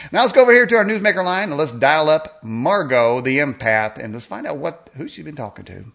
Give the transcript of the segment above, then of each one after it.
Now let's go over here to our newsmaker line and let's dial up Margot, the empath, and let's find out who she's been talking to.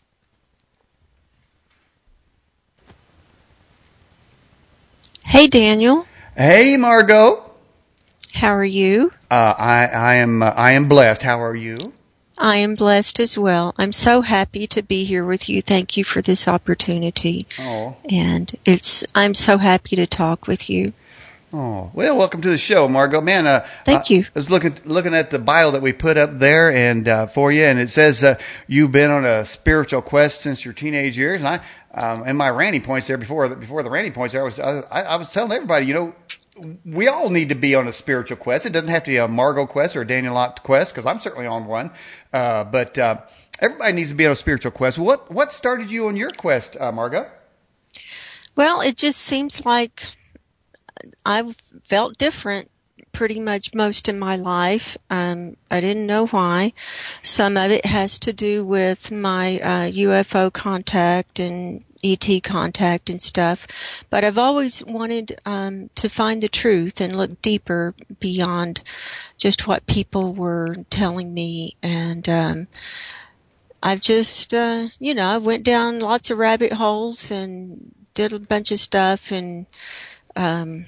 Hey, Daniel. Hey, Margot. How are you? I am blessed. How are you? I am blessed as well. I'm so happy to be here with you. Thank you for this opportunity. Oh. And I'm so happy to talk with you. Oh, well, welcome to the show, Margot. Man, thank you. I was looking at the bio that we put up there and for you, and it says you've been on a spiritual quest since your teenage years. And in my ranting points there before the ranting points there, I was telling everybody, we all need to be on a spiritual quest. It doesn't have to be a Margot quest or a Daniel Lott quest, because I'm certainly on one. But everybody needs to be on a spiritual quest. What started you on your quest, Margot? Well, it just seems like I've felt different pretty much most of my life. I didn't know why. Some of it has to do with my UFO contact and ET contact and stuff. But I've always wanted to find the truth and look deeper beyond just what people were telling me. And I've just, I went down lots of rabbit holes and did a bunch of stuff. And when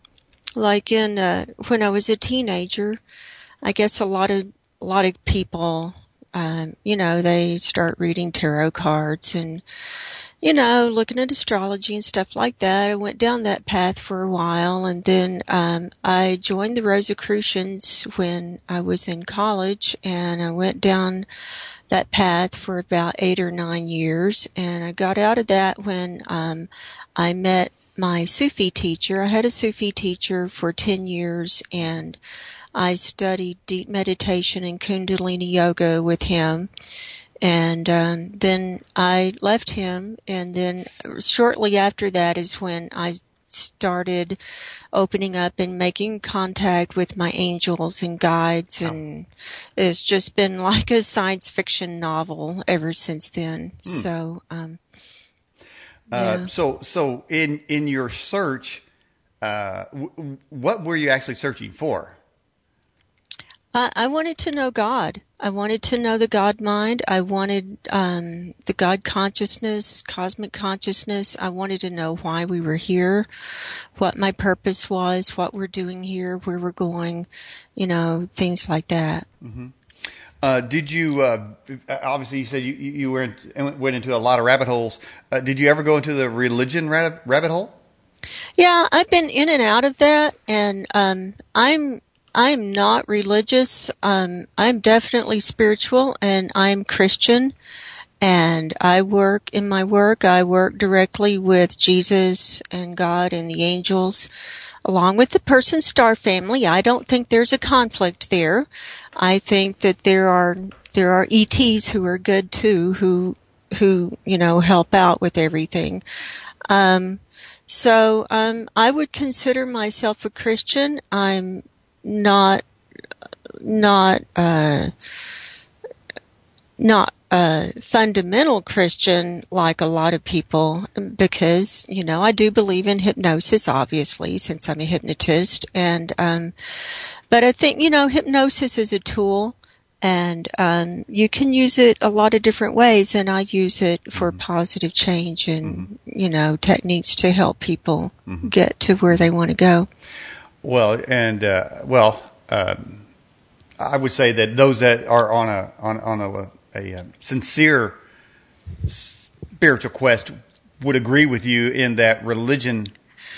I was a teenager, I guess a lot of people, they start reading tarot cards and, looking at astrology and stuff like that. I went down that path for a while, and then I joined the Rosicrucians when I was in college, and I went down that path for about 8 or 9 years, and I got out of that when I met my Sufi teacher. I had a Sufi teacher for 10 years, and I studied deep meditation and Kundalini yoga with him. And then I left him, and then shortly after that is when I started opening up and making contact with my angels and guides, and it's just been like a science fiction novel ever since then. So, yeah. So in your search, what were you actually searching for? I wanted to know God. I wanted to know the God mind. I wanted the God consciousness, cosmic consciousness. I wanted to know why we were here, what my purpose was, what we're doing here, where we're going, things like that. Mm-hmm. Did you, obviously you said you went into a lot of rabbit holes. Did you ever go into the religion rabbit hole? Yeah, I've been in and out of that, and I'm not religious. I'm definitely spiritual, and I'm Christian. And I work directly with Jesus and God and the angels, along with the person star family. I don't think there's a conflict there. I think that there are ETs who are good too, who help out with everything. So I would consider myself a Christian. I'm not a fundamental Christian like a lot of people, because, I do believe in hypnosis, obviously, since I'm a hypnotist. And, but I think, hypnosis is a tool, and, you can use it a lot of different ways, and I use it for positive change and, techniques to help people get to where they want to go. Well, and I would say that those that are on a sincere spiritual quest would agree with you in that religion.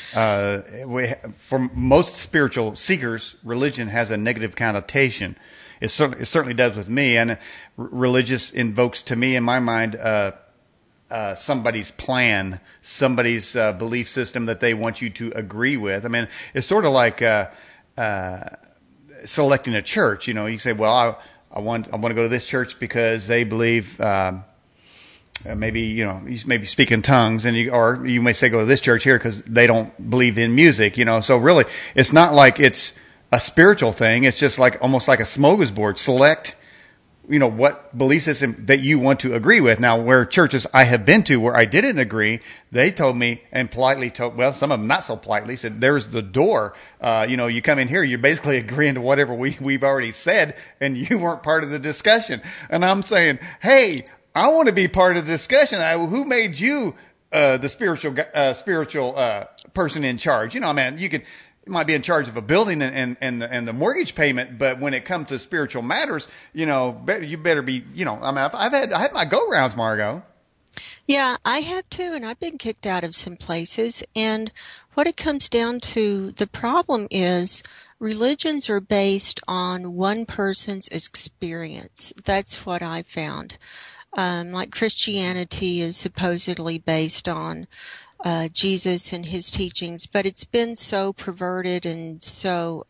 For most spiritual seekers, religion has a negative connotation. It certainly does with me, and religious invokes to me, in my mind, somebody's plan, somebody's belief system that they want you to agree with. I mean, it's sort of like selecting a church. You say, well, I want to go to this church because they believe maybe you maybe speak in tongues, or you may say go to this church here because they don't believe in music. So really, it's not like it's a spiritual thing. It's just like almost like a smorgasbord. Select what belief system that you want to agree with. Now, where churches I have been to where I didn't agree, they told me and politely some of them not so politely said, there's the door. You come in here, you're basically agreeing to whatever we've already said, and you weren't part of the discussion. And I'm saying, hey, I want to be part of the discussion. Who made you the spiritual person in charge? You might be in charge of a building and the mortgage payment, but when it comes to spiritual matters, you better be, I had my go rounds, Margot. Yeah, I have too, and I've been kicked out of some places. And what it comes down to, the problem is religions are based on one person's experience. That's what I found. Like Christianity is supposedly based on Jesus and his teachings, but it's been so perverted and so,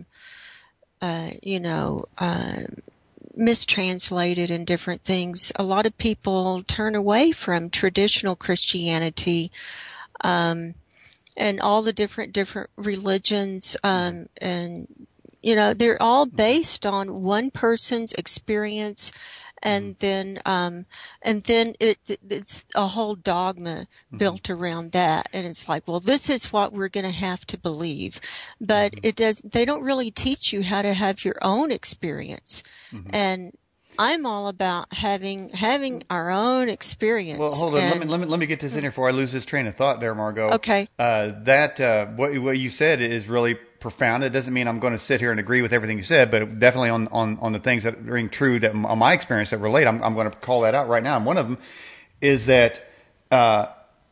mistranslated and different things. A lot of people turn away from traditional Christianity, and all the different religions, and they're all based on one person's experience. And then it's a whole dogma built around that. And it's like, well, this is what we're going to have to believe. But they don't really teach you how to have your own experience. And I'm all about having our own experience. Well, hold on. Let me get this in here before I lose this train of thought there, Margot. Okay. What you said is really profound. It doesn't mean I'm going to sit here and agree with everything you said, but definitely on the things that ring true on my experience that relate, I'm going to call that out right now. And one of them is that, and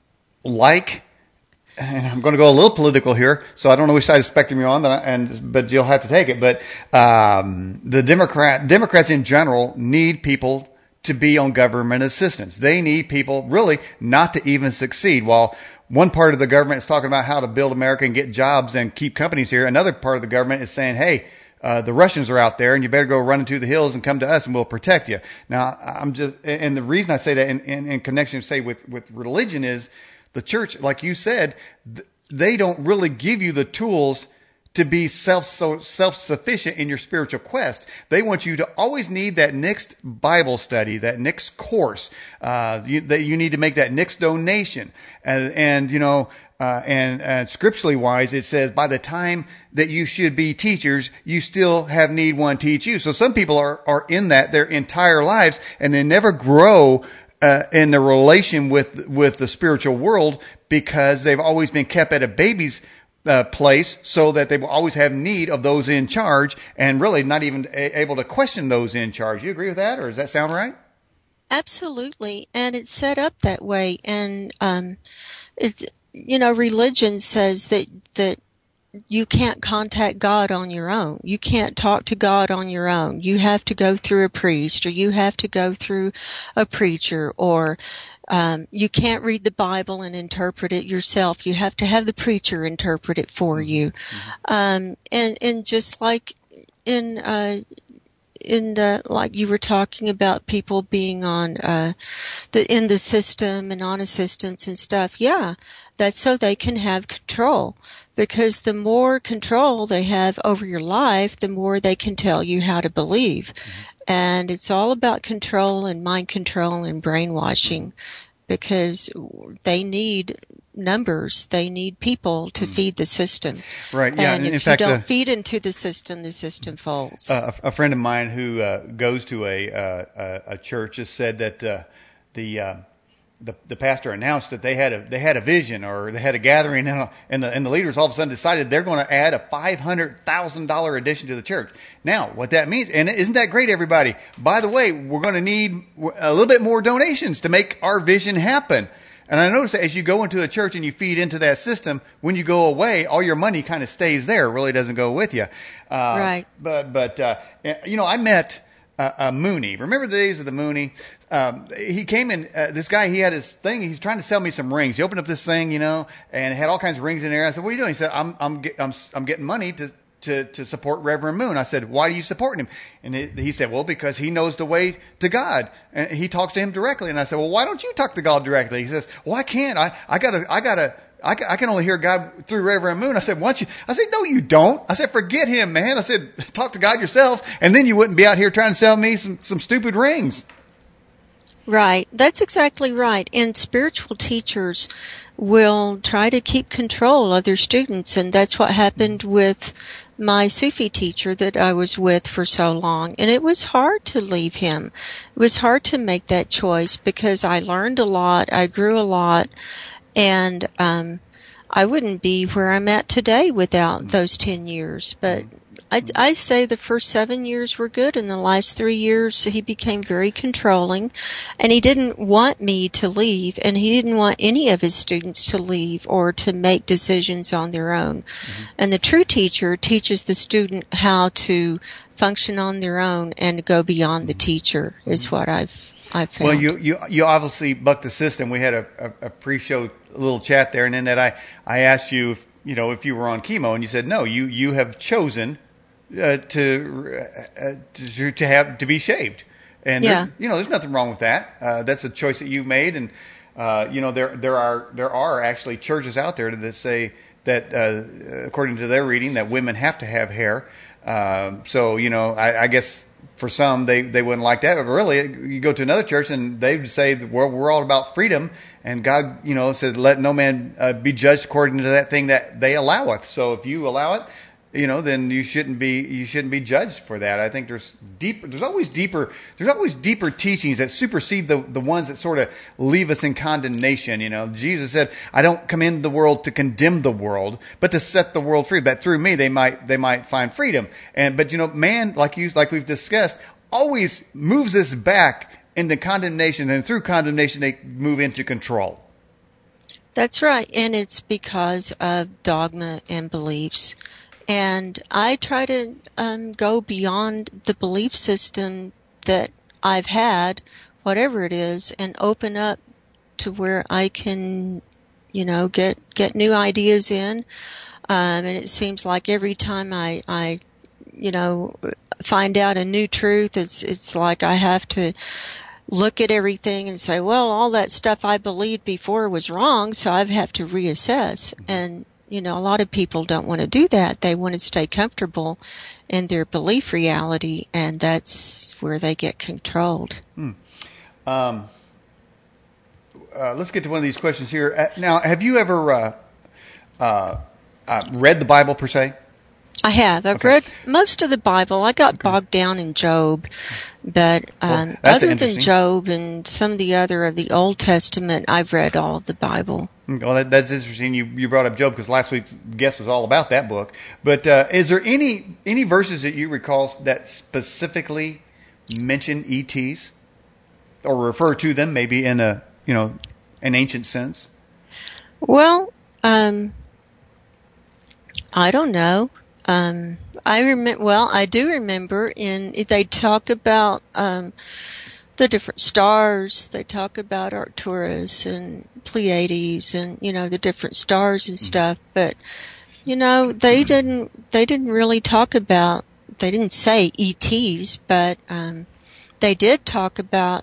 I'm going to go a little political here, so I don't know which side of the spectrum you're on, but you'll have to take it. But the Democrats in general need people to be on government assistance. They need people really not to even succeed. While one part of the government is talking about how to build America and get jobs and keep companies here, another part of the government is saying, hey, the Russians are out there and you better go run into the hills and come to us and we'll protect you. Now, and the reason I say that in connection, say, with religion is the church, like you said, they don't really give you the tools to be self-sufficient in your spiritual quest. They want you to always need that next Bible study, that next course, that you need to make that next donation. And scripturally wise, it says by the time that you should be teachers, you still have need one teach you. So some people are in that their entire lives and they never grow in the relation with the spiritual world because they've always been kept at a baby's place, so that they will always have need of those in charge and really not even able to question those in charge. You agree with that, or does that sound right? Absolutely. And it's set up that way. And religion says that you can't contact God on your own. You can't talk to God on your own. You have to go through a priest, or you have to go through a preacher, or you can't read the Bible and interpret it yourself. You have to have the preacher interpret it for you. And just like like you were talking about people being on in the system and on assistance and stuff. Yeah, that's so they can have control. Because the more control they have over your life, the more they can tell you how to believe. And it's all about control and mind control and brainwashing, because they need numbers. They need people to feed the system. Right. Yeah. And if you don't feed into the system folds. A friend of mine who goes to a church has said that the pastor announced that they had a vision, or they had a gathering, and the leaders all of a sudden decided they're going to add a $500,000 addition to the church. Now, what that means, and isn't that great, everybody? By the way, we're going to need a little bit more donations to make our vision happen. And I notice that as you go into a church and you feed into that system, when you go away, all your money kind of stays there. It really doesn't go with you. Right. But I met Mooney. Remember the days of the Mooney? He came in, this guy, he had his thing. He was trying to sell me some rings. He opened up this thing, and it had all kinds of rings in there. I said, "What are you doing?" He said, I'm getting money to support Reverend Moon. I said, "Why do you support him?" And he said, "Well, because he knows the way to God, and he talks to him directly." And I said, "Well, why don't you talk to God directly?" He says, "Well, I can't. I gotta I can only hear God through Reverend Moon. I said, I said, no, you don't. I said, forget him, man. I said, talk to God yourself, and then you wouldn't be out here trying to sell me some stupid rings. Right. That's exactly right. And spiritual teachers will try to keep control of their students, and that's what happened with my Sufi teacher that I was with for so long. And it was hard to leave him. It was hard to make that choice because I learned a lot, I grew a lot, and I wouldn't be where I'm at today without those 10 years. But I say the first 7 years were good, and the last 3 years he became very controlling, and he didn't want me to leave, and he didn't want any of his students to leave or to make decisions on their own. Mm-hmm. And the true teacher teaches the student how to function on their own and go beyond the teacher, is what I've found. Well, you obviously bucked the system. We had a pre-show little chat there, and in that I asked you if you were on chemo, and you said no. You have chosen to be shaved, and there's nothing wrong with that. That's a choice that you've made, and there are actually churches out there that say that according to their reading that women have to have hair. So I guess for some they wouldn't like that, but really you go to another church and they would say we're all about freedom, and God said let no man be judged according to that thing that they alloweth. So if you allow it, then you shouldn't be judged for that. I think there's always deeper teachings that supersede the ones that sort of leave us in condemnation. Jesus said, I don't come into the world to condemn the world, but to set the world free. But through me, they might find freedom. But man, like we've discussed, always moves us back into condemnation, and through condemnation, they move into control. That's right. And it's because of dogma and beliefs. And I try to go beyond the belief system that I've had, whatever it is, and open up to where I can, get new ideas in. And it seems like every time I find out a new truth, it's like I have to look at everything and say, well, all that stuff I believed before was wrong, so I have to reassess. And a lot of people don't want to do that. They want to stay comfortable in their belief reality, and that's where they get controlled. Let's get to one of these questions here. Now, have you ever read the Bible per se? I have. I've read most of the Bible. I got bogged down in Job, but other than Job and some of the other of the Old Testament, I've read all of the Bible. Well, that's interesting. You brought up Job because last week's guest was all about that book. But is there any verses that you recall that specifically mention ETs or refer to them, maybe in an ancient sense? Well, I don't know. I do remember they talk about the different stars. They talk about Arcturus and Pleiades and the different stars and stuff. But they didn't really talk about. They didn't say ETs, but they did talk about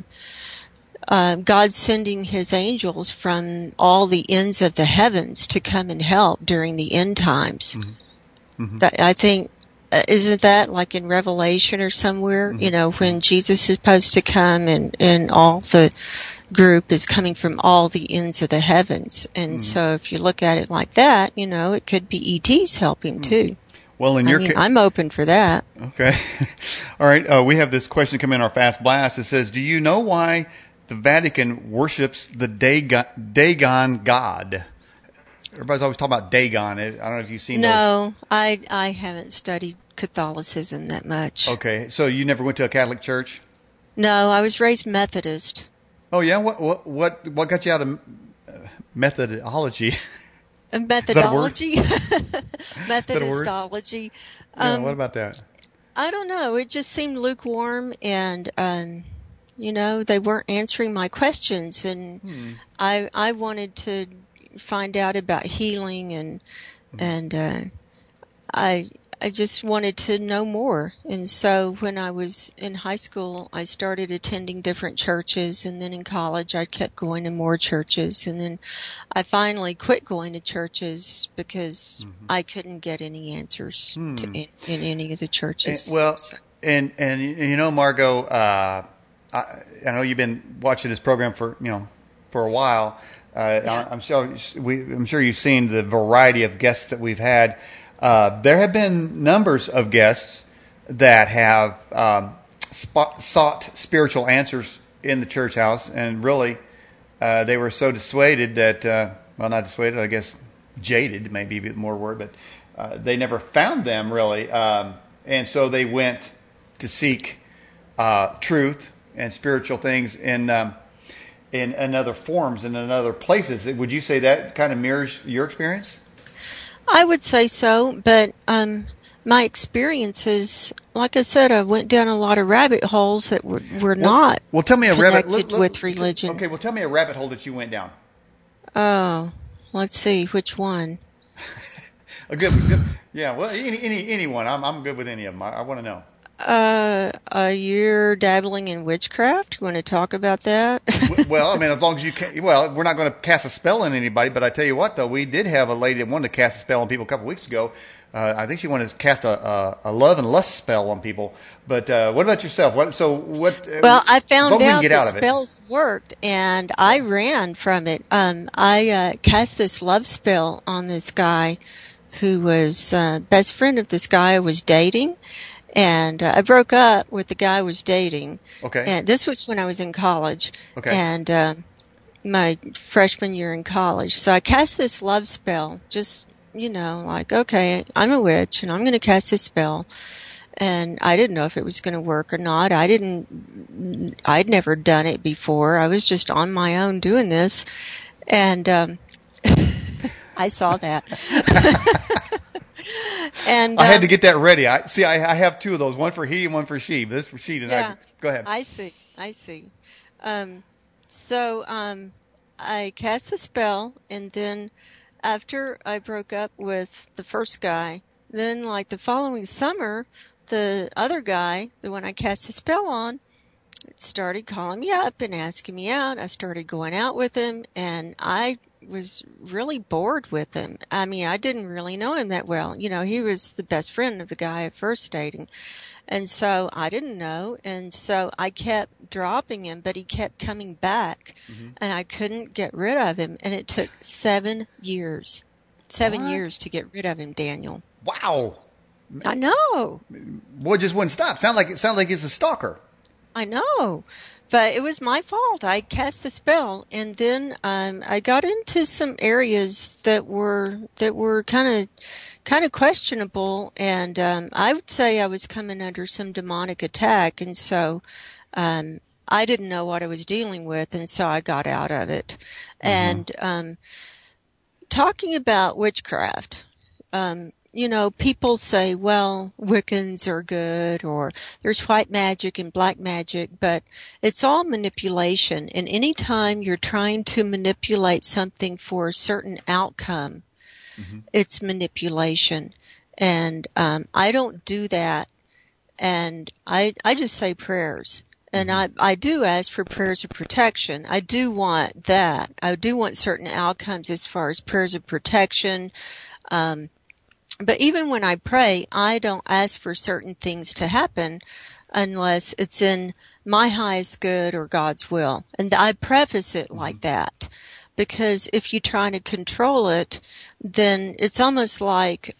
God sending His angels from all the ends of the heavens to come and help during the end times. Mm-hmm. Mm-hmm. I think, isn't that like in Revelation or somewhere, when Jesus is supposed to come and all the group is coming from all the ends of the heavens. And so if you look at it like that, it could be ETs helping too. Well, I'm open for that. Okay. All right. We have this question come in our Fast Blast. It says, do you know why the Vatican worships the Dagon god? Everybody's always talking about Dagon. I don't know if you've seen those. No, I haven't studied Catholicism that much. Okay, so you never went to a Catholic church? No, I was raised Methodist. Oh yeah, what got you out of methodology? Methodology? Methodistology. Yeah, what about that? I don't know. It just seemed lukewarm, and they weren't answering my questions, and I wanted to find out about healing, and I just wanted to know more. And so when I was in high school, I started attending different churches, and then in college I kept going to more churches, and then I finally quit going to churches because I couldn't get any answers in any of the churches. And Margot, I know you've been watching this program for a while. I'm sure you've seen the variety of guests that we've had. There have been numbers of guests that have sought spiritual answers in the church house, and really they were so dissuaded that, not dissuaded, I guess jaded, maybe a bit more word, but they never found them really. And so they went to seek truth and spiritual things in other forms and in other places. Would you say that kind of mirrors your experience? I would say so, but my experiences, like I said, I went down a lot of rabbit holes that were not tell me connected with religion. Okay, well, tell me a rabbit hole that you went down. Oh, let's see, which one? Good. Yeah, well, anyone. I'm good with any of them. I want to know. You're dabbling in witchcraft? You want to talk about that? Well, I mean, as long as you can. Well, we're not going to cast a spell on anybody, but I tell you what, though, we did have a lady that wanted to cast a spell on people a couple weeks ago. I think she wanted to cast a love and lust spell on people. But what about yourself? Well, I found out that spells worked, and I ran from it. I cast this love spell on this guy who was best friend of this guy I was dating. And I broke up with the guy I was dating. Okay. And this was when I was in college. Okay. And my freshman year in college. So I cast this love spell, just, like, okay, I'm a witch, and I'm going to cast this spell. And I didn't know if it was going to work or not. I'd never done it before. I was just on my own doing this. And I saw that. And I had to get that ready. I have two of those, one for he and one for she. But this is for she tonight. Go ahead. I see. So I cast the spell, and then after I broke up with the first guy, then like the following summer, the other guy, the one I cast the spell on, started calling me up and asking me out. I started going out with him, and I was really bored with him. I mean, I didn't really know him that well. He was the best friend of the guy I first dating. And so I didn't know. And so I kept dropping him, but he kept coming back. Mm-hmm. And I couldn't get rid of him. And it took 7 years. 7 years to get rid of him, Daniel. Wow. I know. Boy, just wouldn't stop. Sounds like he's a stalker. I know. But it was my fault. I cast the spell, and then I got into some areas that were kind of questionable, and I would say I was coming under some demonic attack, and so I didn't know what I was dealing with, and so I got out of it. Mm-hmm. And talking about witchcraft, people say, well, Wiccans are good, or there's white magic and black magic, but it's all manipulation. And anytime you're trying to manipulate something for a certain outcome, mm-hmm. it's manipulation. And I don't do that. And I just say prayers. And mm-hmm. I do ask for prayers of protection. I do want that. I do want certain outcomes as far as prayers of protection. But even when I pray, I don't ask for certain things to happen unless it's in my highest good or God's will. And I preface it like that, because if you try to control it, then it's almost like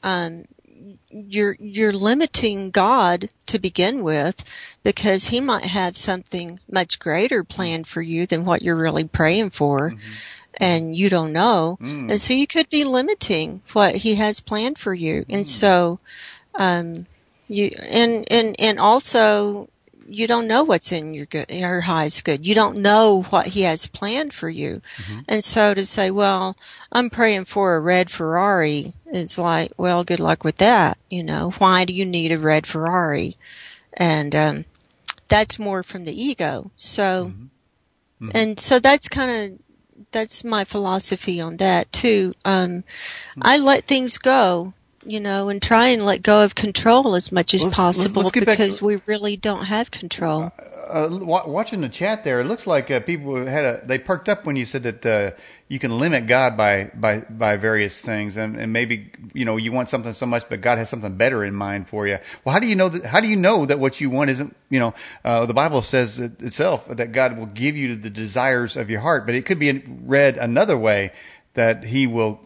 you're limiting God to begin with, because he might have something much greater planned for you than what you're really praying for. Mm-hmm. And you don't know. And so you could be limiting what he has planned for you. And so, and also you don't know what's in your highest good. You don't know what he has planned for you. Mm-hmm. And so to say, well, I'm praying for a red Ferrari, it's like, well, good luck with that. Why do you need a red Ferrari? And, that's more from the ego. So, mm-hmm. and so that's my philosophy on that too. I let things go and try and let go of control as much as possible let's get back because we really don't have control. Watching the chat there, it looks like people they perked up when you said that you can limit God by various things, and maybe you want something so much, but God has something better in mind for you. Well, how do you know that? How do you know that what you want isn't? The Bible says itself that God will give you the desires of your heart, but it could be read another way, that He will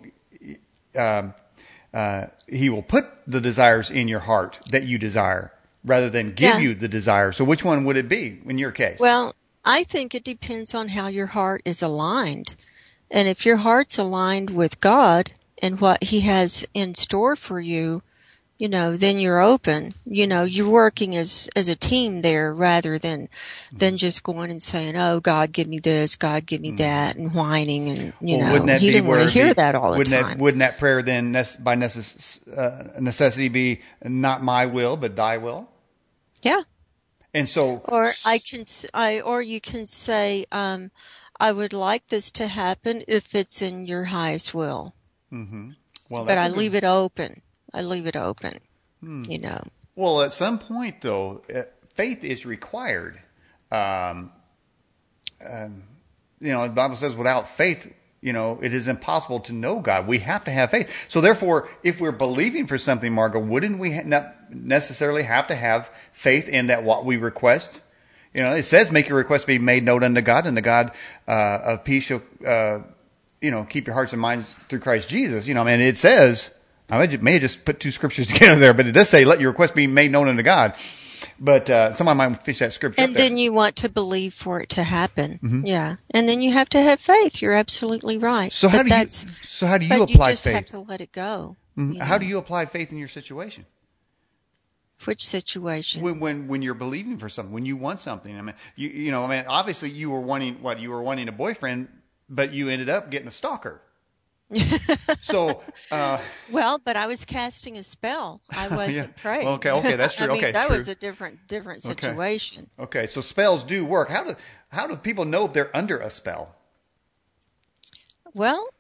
put the desires in your heart that you desire, rather than give you the desire. So which one would it be in your case? Well, I think it depends on how your heart is aligned. And if your heart's aligned with God and what He has in store for you, then you're open. You're working as a team there rather than just going and saying, "Oh, God, give me this, God, give me that," and whining and He didn't want to hear that all the time. Wouldn't that prayer then, by necessity, be not my will but Thy will? Yeah. And so, or you can say, I would like this to happen if it's in Your highest will. Mm-hmm. Well, but I leave it open. Well, at some point, though, faith is required. The Bible says without faith, it is impossible to know God. We have to have faith. So therefore, if we're believing for something, Margo, wouldn't we not necessarily have to have faith in that what we request? It says, make your request be made known unto God, and the God of peace shall, keep your hearts and minds through Christ Jesus. It says, I may have just put two scriptures together there, but it does say, let your request be made known unto God. But somebody might fish that scripture. And then you want to believe for it to happen. Mm-hmm. Yeah. And then you have to have faith. You're absolutely right. So how do you apply faith? You just have to let it go. Mm-hmm. How do you apply faith in your situation? Which situation? When you're believing for something, when you want something. Obviously you were wanting a boyfriend, but you ended up getting a stalker. So, well, but I was casting a spell. I wasn't praying. Okay, that's true. That was a different situation. Okay, so spells do work. How do people know if they're under a spell? Well,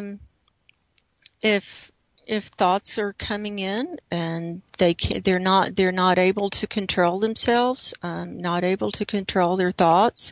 if thoughts are coming in and they're not able to control themselves, not able to control their thoughts,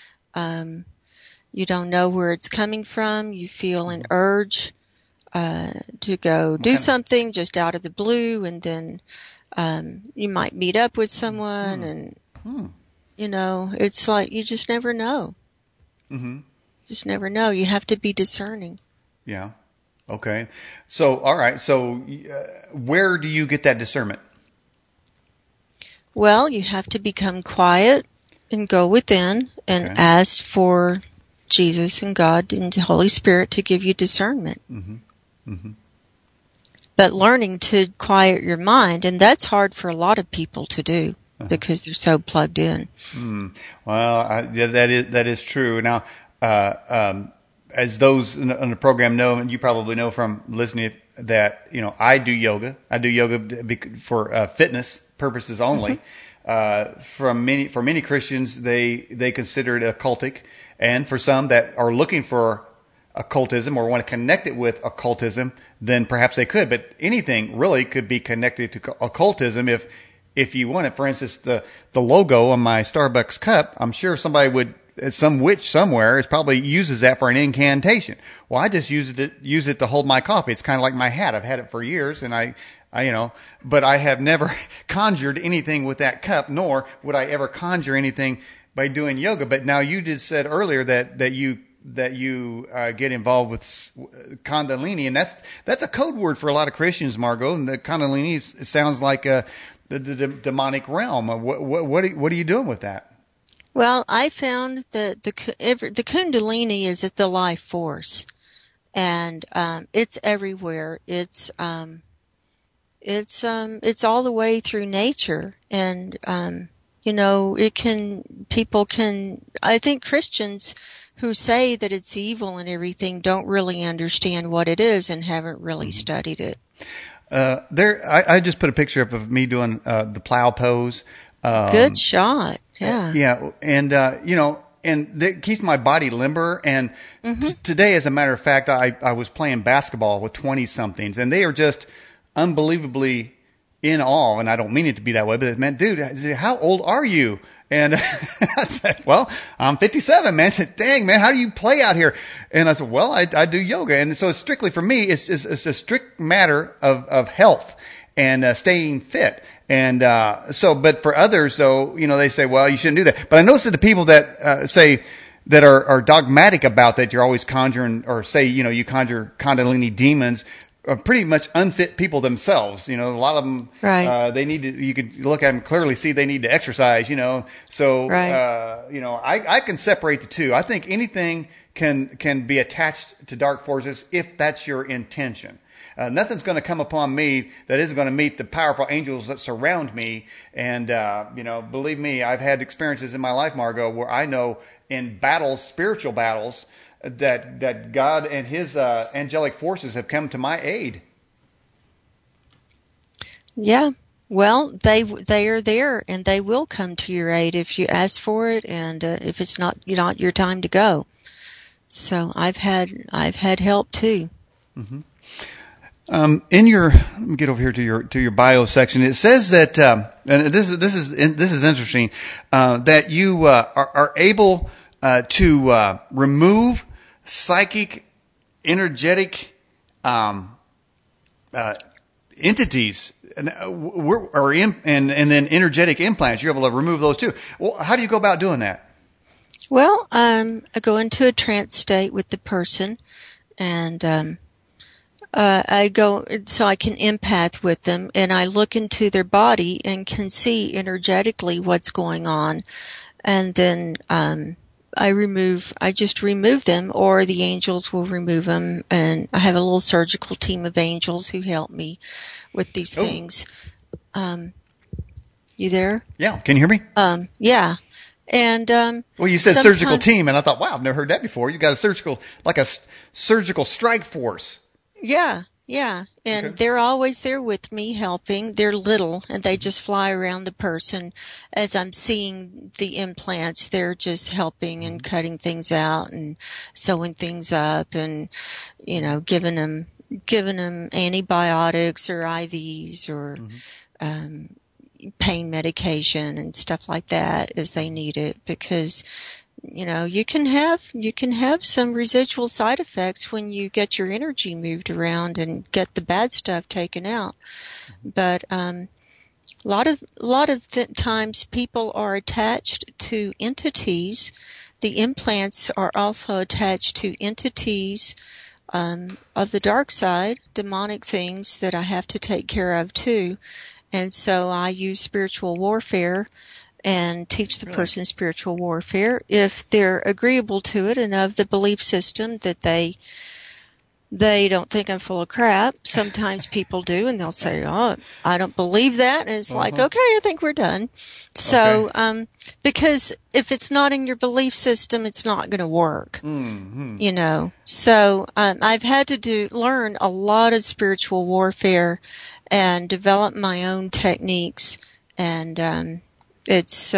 you don't know where it's coming from. You feel an urge to go do something just out of the blue, and then you might meet up with someone, and it's like you just never know. Mm-hmm. Just never know. You have to be discerning. Yeah. Okay. So, all right. So, where do you get that discernment? Well, you have to become quiet and go within and ask for Jesus and God and the Holy Spirit to give you discernment. Mm-hmm. Mm-hmm. But learning to quiet your mind, and that's hard for a lot of people to do because they're so plugged in. Well, that is true. Now, as those on the program know, and you probably know from listening, that I do yoga. I do yoga for fitness purposes only. Mm-hmm. For many Christians, they consider it occultic. And for some that are looking for occultism or want to connect it with occultism, then perhaps they could. But anything really could be connected to occultism if you want it. For instance, the logo on my Starbucks cup, I'm sure somebody would, some witch somewhere probably uses that for an incantation. Well, I just use it to hold my coffee. It's kind of like my hat. I've had it for years, and but I have never conjured anything with that cup, nor would I ever conjure anything by doing yoga. But now you just said earlier that you get involved with Kundalini, and that's a code word for a lot of Christians, Margo. And the Kundalini sounds like the demonic realm. What are you doing with that? Well, I found that the Kundalini is the life force, and it's everywhere. It's all the way through nature, and I think Christians who say that it's evil and everything don't really understand what it is and haven't really studied it. I just put a picture up of me doing the plow pose. Good shot. Yeah. Yeah. And, and it keeps my body limber. And today, as a matter of fact, I was playing basketball with 20 somethings, and they are just unbelievably in awe, and I don't mean it to be that way, but it meant, dude, how old are you? And I said, well, I'm 57, man. I said, dang, man, how do you play out here? And I said, well, I do yoga. And so it's strictly for me, it's a strict matter of health and staying fit. And but for others, though, they say, well, you shouldn't do that. But I notice that the people that say that are dogmatic about that, you're always conjuring, or say, you conjure Kundalini demons, are pretty much unfit people themselves. A lot of them, right. They need to, you can look at them clearly, see they need to exercise, so, right. I can separate the two. I think anything can be attached to dark forces if that's your intention. Nothing's going to come upon me that isn't going to meet the powerful angels that surround me. And, believe me, I've had experiences in my life, Margot, where I know in battles, spiritual battles, that God and his angelic forces have come to my aid. Yeah. Well, they are there, and they will come to your aid if you ask for it, and if it's not your time to go. So I've had help too. Mm-hmm. Let me get over here to your bio section. It says that, and this is interesting, that you are able to remove psychic, energetic entities, and then energetic implants. You're able to remove those too. Well, how do you go about doing that? Well, I go into a trance state with the person, and I go so I can empath with them, and I look into their body and can see energetically what's going on, and then I just remove them, or the angels will remove them, and I have a little surgical team of angels who help me with these things. You there? Yeah. Can you hear me? Yeah. And well, you said surgical team, and I thought, wow, I've never heard that before. You got a surgical strike force. Yeah. Yeah, and okay. They're always there with me helping. They're little, and they just fly around the person as I'm seeing the implants. They're just helping and cutting things out and sewing things up, and giving them antibiotics or IVs or pain medication and stuff like that as they need it, because you can have some residual side effects when you get your energy moved around and get the bad stuff taken out. But a lot of times people are attached to entities. The implants are also attached to entities of the dark side, demonic things that I have to take care of too. And so I use spiritual warfare and teach the person spiritual warfare if they're agreeable to it and of the belief system that they don't think I'm full of crap. Sometimes people do, and they'll say, "Oh, I don't believe that," and it's like, "Okay, I think we're done." So, because if it's not in your belief system, it's not going to work. Mm-hmm. So I've had to learn a lot of spiritual warfare and develop my own techniques, and it's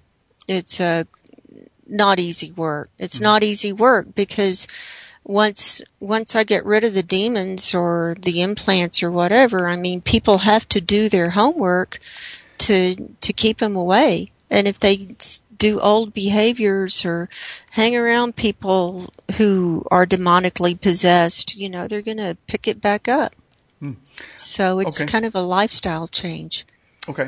not easy work. It's not easy work because once I get rid of the demons or the implants or whatever, people have to do their homework to keep them away. And if they do old behaviors or hang around people who are demonically possessed, they're going to pick it back up. So it's kind of a lifestyle change. Okay.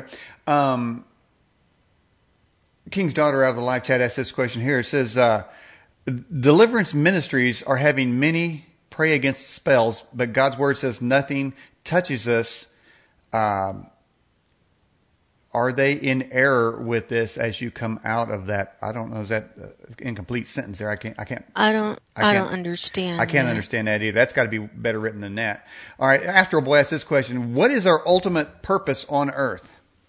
King's Daughter out of the live chat asked this question here. It says, deliverance ministries are having many pray against spells, but God's word says nothing touches us. Are they in error with this as you come out of that? I don't know. Is that an incomplete sentence there? I don't understand. I can't understand that either. That's got to be better written than that. All right. Astro Boy asked this question. What is our ultimate purpose on earth?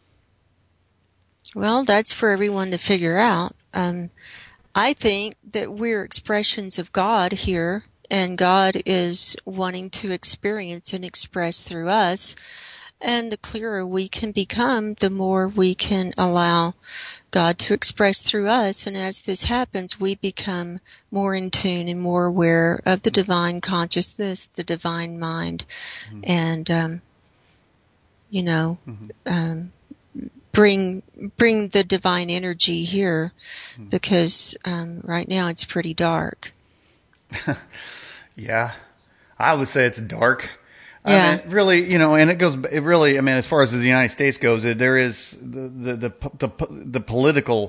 Well, that's for everyone to figure out. I think that we're expressions of God here, and God is wanting to experience and express through us. And the clearer we can become, the more we can allow God to express through us. And as this happens, we become more in tune and more aware of the divine consciousness, the divine mind. And bring the divine energy here, because right now it's pretty dark. Yeah, I would say it's dark. Yeah. I mean, really, and it really, I mean, as far as the United States goes, there is the political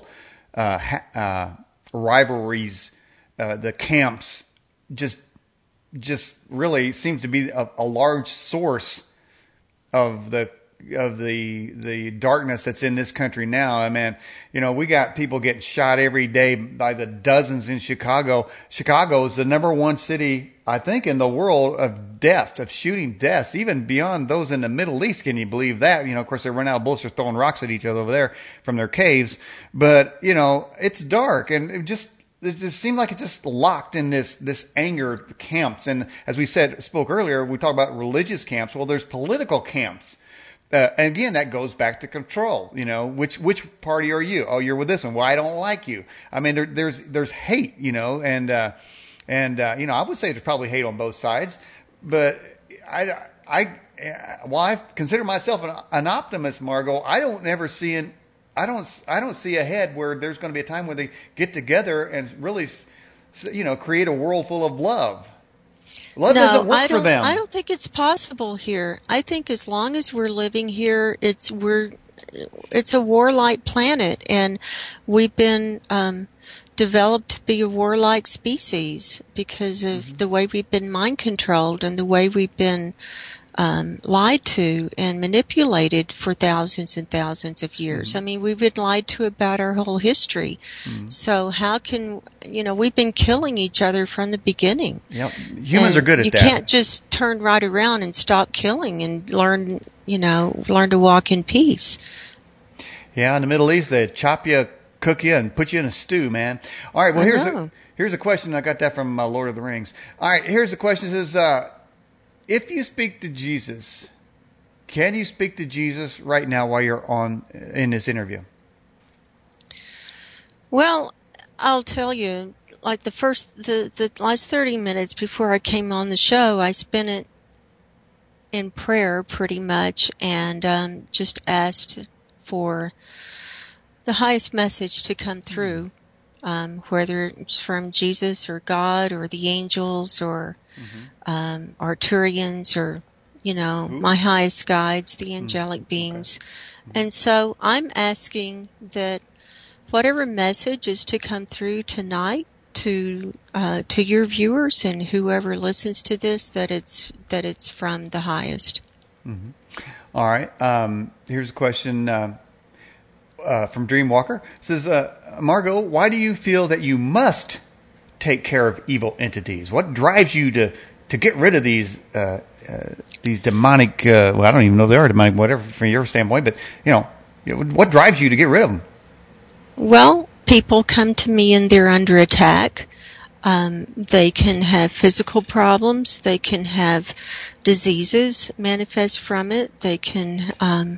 rivalries, the camps, just really seems to be a large source of the darkness that's in this country now. I mean, we got people getting shot every day by the dozens in Chicago. Chicago is the number one city, I think, in the world of deaths, of shooting deaths, even beyond those in the Middle East. Can you believe that? Of course, they run out of bullets, they're throwing rocks at each other over there from their caves. But, it's dark, and it just seemed like it's just locked in this anger camps. And as we spoke earlier, we talked about religious camps. Well, there's political camps. And again, that goes back to control. Which party are you? Oh, you're with this one. Well, I don't like you. I mean, there's hate. And I would say there's probably hate on both sides. But I consider myself an optimist, Margot. I don't see ahead where there's going to be a time where they get together and really, create a world full of love. Love doesn't work for them. I don't think it's possible here. I think as long as we're living here, it's a warlike planet, and we've been developed to be a warlike species because of the way we've been mind controlled and the way we've been lied to and manipulated for thousands and thousands of years. I mean, we've been lied to about our whole history. So how can, we've been killing each other from the beginning. Yep. Humans are good at that. You can't just turn right around and stop killing and learn to walk in peace. Yeah, in the Middle East, they chop you, cook you, and put you in a stew, man. All right, well, here's a question. I got that from Lord of the Rings. All right, here's the question. It says, if you speak to Jesus, can you speak to Jesus right now while you're in this interview? Well, I'll tell you, like the last 30 minutes before I came on the show, I spent it in prayer pretty much, and just asked for the highest message to come through, whether it's from Jesus or God or the angels or Arturians or, my highest guides, the angelic beings. And so I'm asking that whatever message is to come through tonight to your viewers and whoever listens to this, that it's from the highest. All right. Here's a question from Dreamwalker. It says, Margot, why do you feel that you must take care of evil entities? What drives you to get rid of these demonic, well, I don't even know if they are demonic, whatever from your standpoint, but, what drives you to get rid of them? Well, people come to me and they're under attack. They can have physical problems. They can have diseases manifest from it. They can,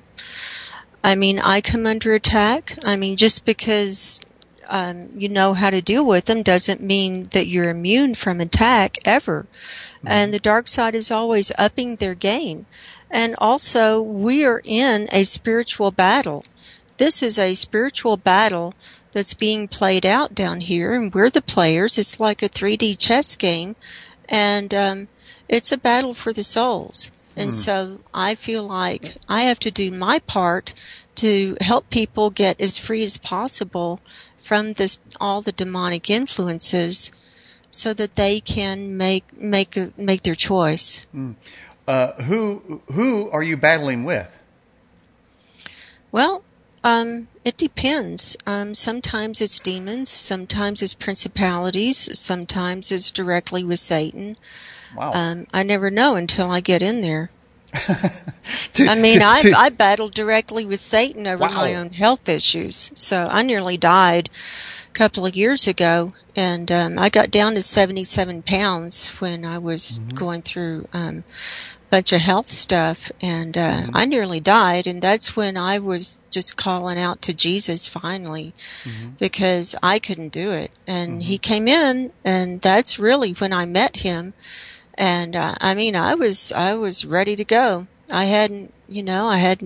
I come under attack. Just because you know how to deal with them doesn't mean that you're immune from attack ever. And the dark side is always upping their game. And also, we are in a spiritual battle. This is a spiritual battle that's being played out down here, and we're the players. It's like a 3D chess game, and it's a battle for the souls. And so I feel like I have to do my part to help people get as free as possible from all the demonic influences, so that they can make their choice. Who are you battling with? Well, it depends. Sometimes it's demons, sometimes it's principalities, sometimes it's directly with Satan. Wow. I never know until I get in there. I battled directly with Satan over my own health issues. So I nearly died a couple of years ago, and I got down to 77 pounds when I was going through a bunch of health stuff, and I nearly died, and that's when I was just calling out to Jesus finally, because I couldn't do it. And he came in, and that's really when I met him. And I was ready to go. I hadn't, I had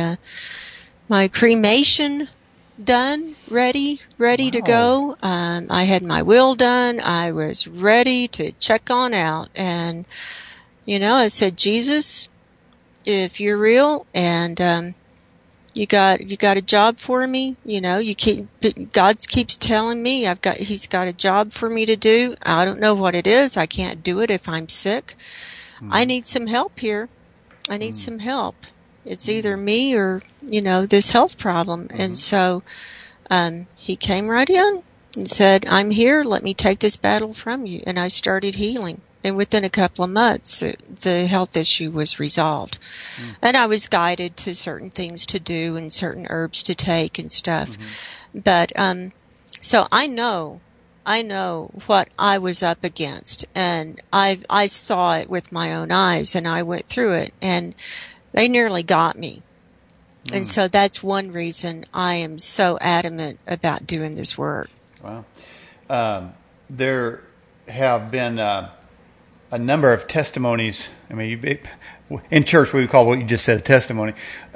my cremation done, ready to go. I had my will done. I was ready to check on out. And, I said, Jesus, if you're real and, you got a job for me, God keeps telling me he's got a job for me to do. I don't know what it is. I can't do it if I'm sick. I need some help here. I need some help. It's either me or, this health problem. And so, he came right in and said, I'm here. Let me take this battle from you. And I started healing. And within a couple of months, the health issue was resolved. And I was guided to certain things to do and certain herbs to take and stuff. But, so I know what I was up against, and I saw it with my own eyes, and I went through it, and they nearly got me. And so that's one reason I am so adamant about doing this work. Wow. There have been a number of testimonies. I mean, in church we would call what you just said a testimony,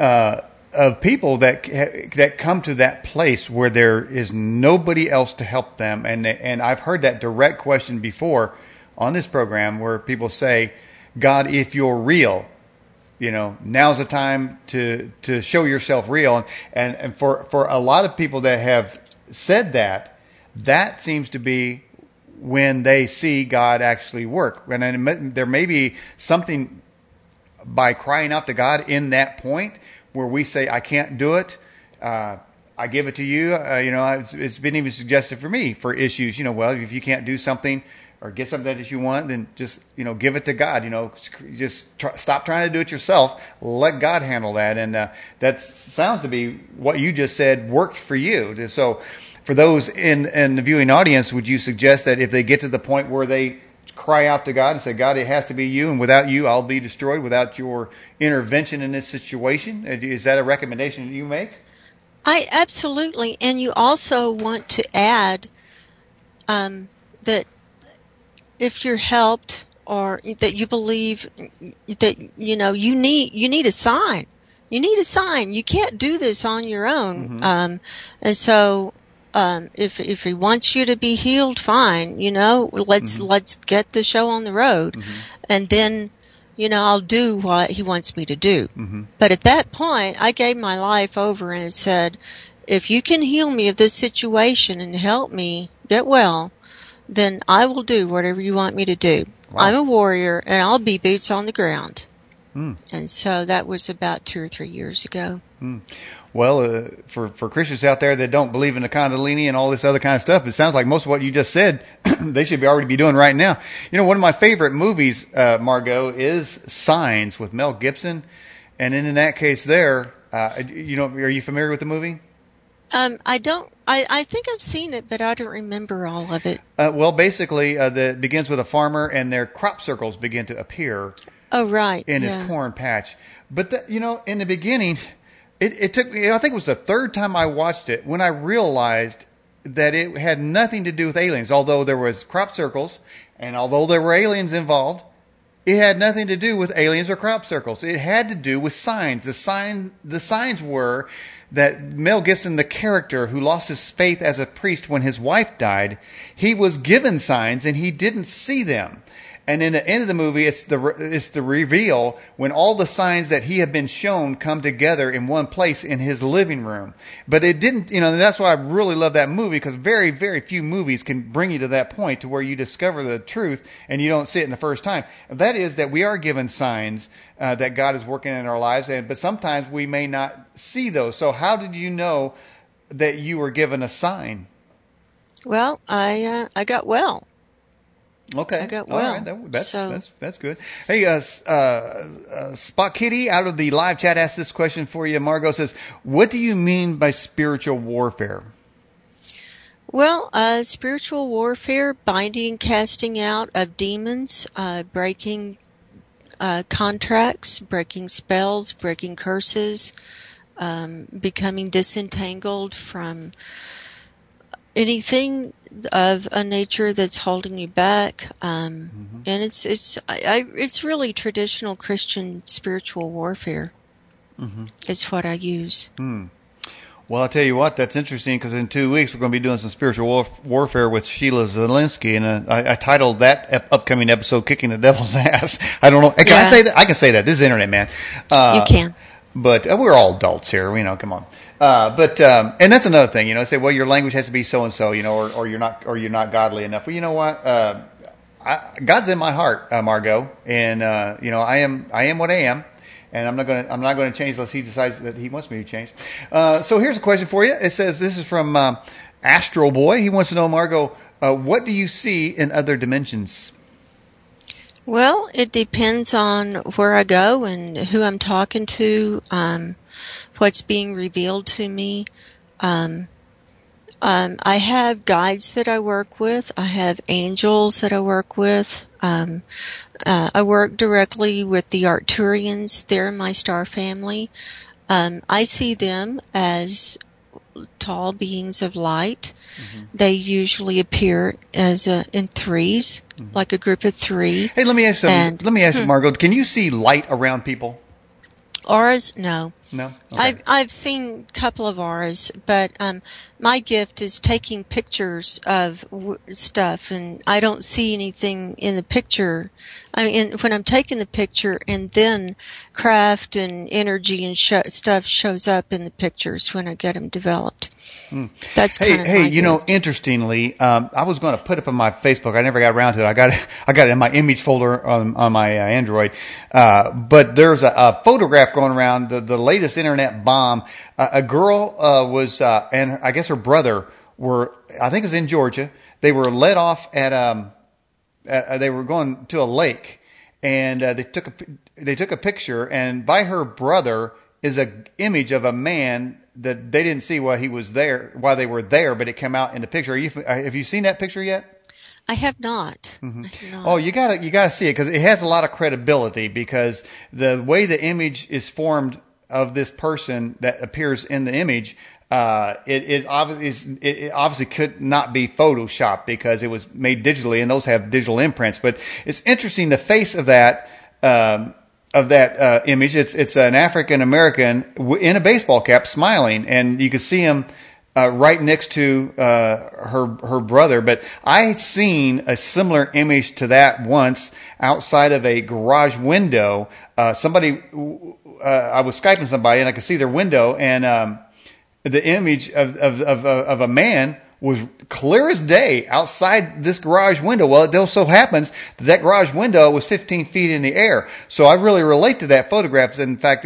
of people that come to that place where there is nobody else to help them. And I've heard that direct question before on this program where people say, God, if you're real, now's the time to show yourself real. And for a lot of people that have said that seems to be when they see God actually work. And there may be something by crying out to God in that point where we say, I can't do it. I give it to you. It's been even suggested for me for issues, well, if you can't do something or get something that you want, then just, give it to God, stop trying to do it yourself. Let God handle that. And that sounds to be what you just said worked for you. So for those in the viewing audience, would you suggest that if they get to the point where they cry out to God and say, God, it has to be you, and without you, I'll be destroyed, without your intervention in this situation? Is that a recommendation that you make? I absolutely. And you also want to add that if you're helped or that you believe that, you need a sign. You need a sign. You can't do this on your own. And so if he wants you to be healed, fine, let's get the show on the road. And then, I'll do what he wants me to do. But at that point, I gave my life over and said, if you can heal me of this situation and help me get well, then I will do whatever you want me to do. Wow. I'm a warrior and I'll be boots on the ground. And so that was about 2 or 3 years ago. Well, for Christians out there that don't believe in the Kundalini and all this other kind of stuff, it sounds like most of what you just said, they should already be doing right now. One of my favorite movies, Margot, is Signs with Mel Gibson. And in that case there, are you familiar with the movie? I don't. I think I've seen it, but I don't remember all of it. Well, basically, it begins with a farmer and their crop circles begin to appear. Oh, right. In his corn patch. But, in the beginning, it took me, I think it was the third time I watched it when I realized that it had nothing to do with aliens. Although there was crop circles and although there were aliens involved, it had nothing to do with aliens or crop circles. It had to do with signs. The signs were that Mel Gibson, the character who lost his faith as a priest when his wife died, he was given signs and he didn't see them. And in the end of the movie, it's the reveal when all the signs that he had been shown come together in one place in his living room. But it didn't, that's why I really love that movie, because very, very few movies can bring you to that point to where you discover the truth and you don't see it in the first time. That is that we are given signs that God is working in our lives, but sometimes we may not see those. So how did you know that you were given a sign? Well, I got well. Okay. I got well. All right. That's good. Hey, Spot Kitty out of the live chat asked this question for you. Margot says, what do you mean by spiritual warfare? Well, spiritual warfare, binding, casting out of demons, breaking contracts, breaking spells, breaking curses, becoming disentangled from anything of a nature that's holding you back. And it's really traditional Christian spiritual warfare. Is what I use. Well, I'll tell you what, that's interesting because in 2 weeks we're going to be doing some spiritual warfare with Sheila Zielinski, and I titled that upcoming episode "Kicking the Devil's Ass." I don't know. Can I say that? I can say that. This is internet, man. You can. But we're all adults here, come on. And that's another thing, say, well, your language has to be so and so, or you're not godly enough. Well, you know what? God's in my heart, Margot, and I am what I am. And I'm not going to change unless he decides that he wants me to change. So here's a question for you. It says, this is from Astro Boy. He wants to know, Margot, what do you see in other dimensions? Well, it depends on where I go and who I'm talking to, what's being revealed to me. I have guides that I work with. I have angels that I work with. I work directly with the Arcturians. They're in my star family. I see them as tall beings of light. They usually appear as in threes, like a group of three. Hey, let me ask you, Margot, can you see light around people? Auras? No. No? Okay. I've seen a couple of auras, but my gift is taking pictures of stuff, and I don't see anything in the picture. I mean, when I'm taking the picture, and then craft and energy and stuff shows up in the pictures when I get them developed. That's kind of interestingly, I was going to put up on my Facebook. I never got around to it. I got it in my image folder on my Android. But there's a photograph going around, the latest internet bomb. A girl was, and I guess her brother were, I think it was in Georgia. They were let off they were going to a lake, and they took a picture, and by her brother is an image of a man that they didn't see while they were there, but it came out in the picture. Have you seen that picture yet? I have not. I have not. Oh, you gotta see it because it has a lot of credibility because the way the image is formed of this person that appears in the image, it obviously could not be photoshopped because it was made digitally, and those have digital imprints. But it's interesting the face of that image. It's an African American in a baseball cap smiling, and you can see him right next to her brother. But I seen a similar image to that once outside of a garage window. I was Skyping somebody, and I could see their window, and the image of a man was clear as day outside this garage window. Well, it just so happens that garage window was 15 feet in the air. So I really relate to that photograph. In fact,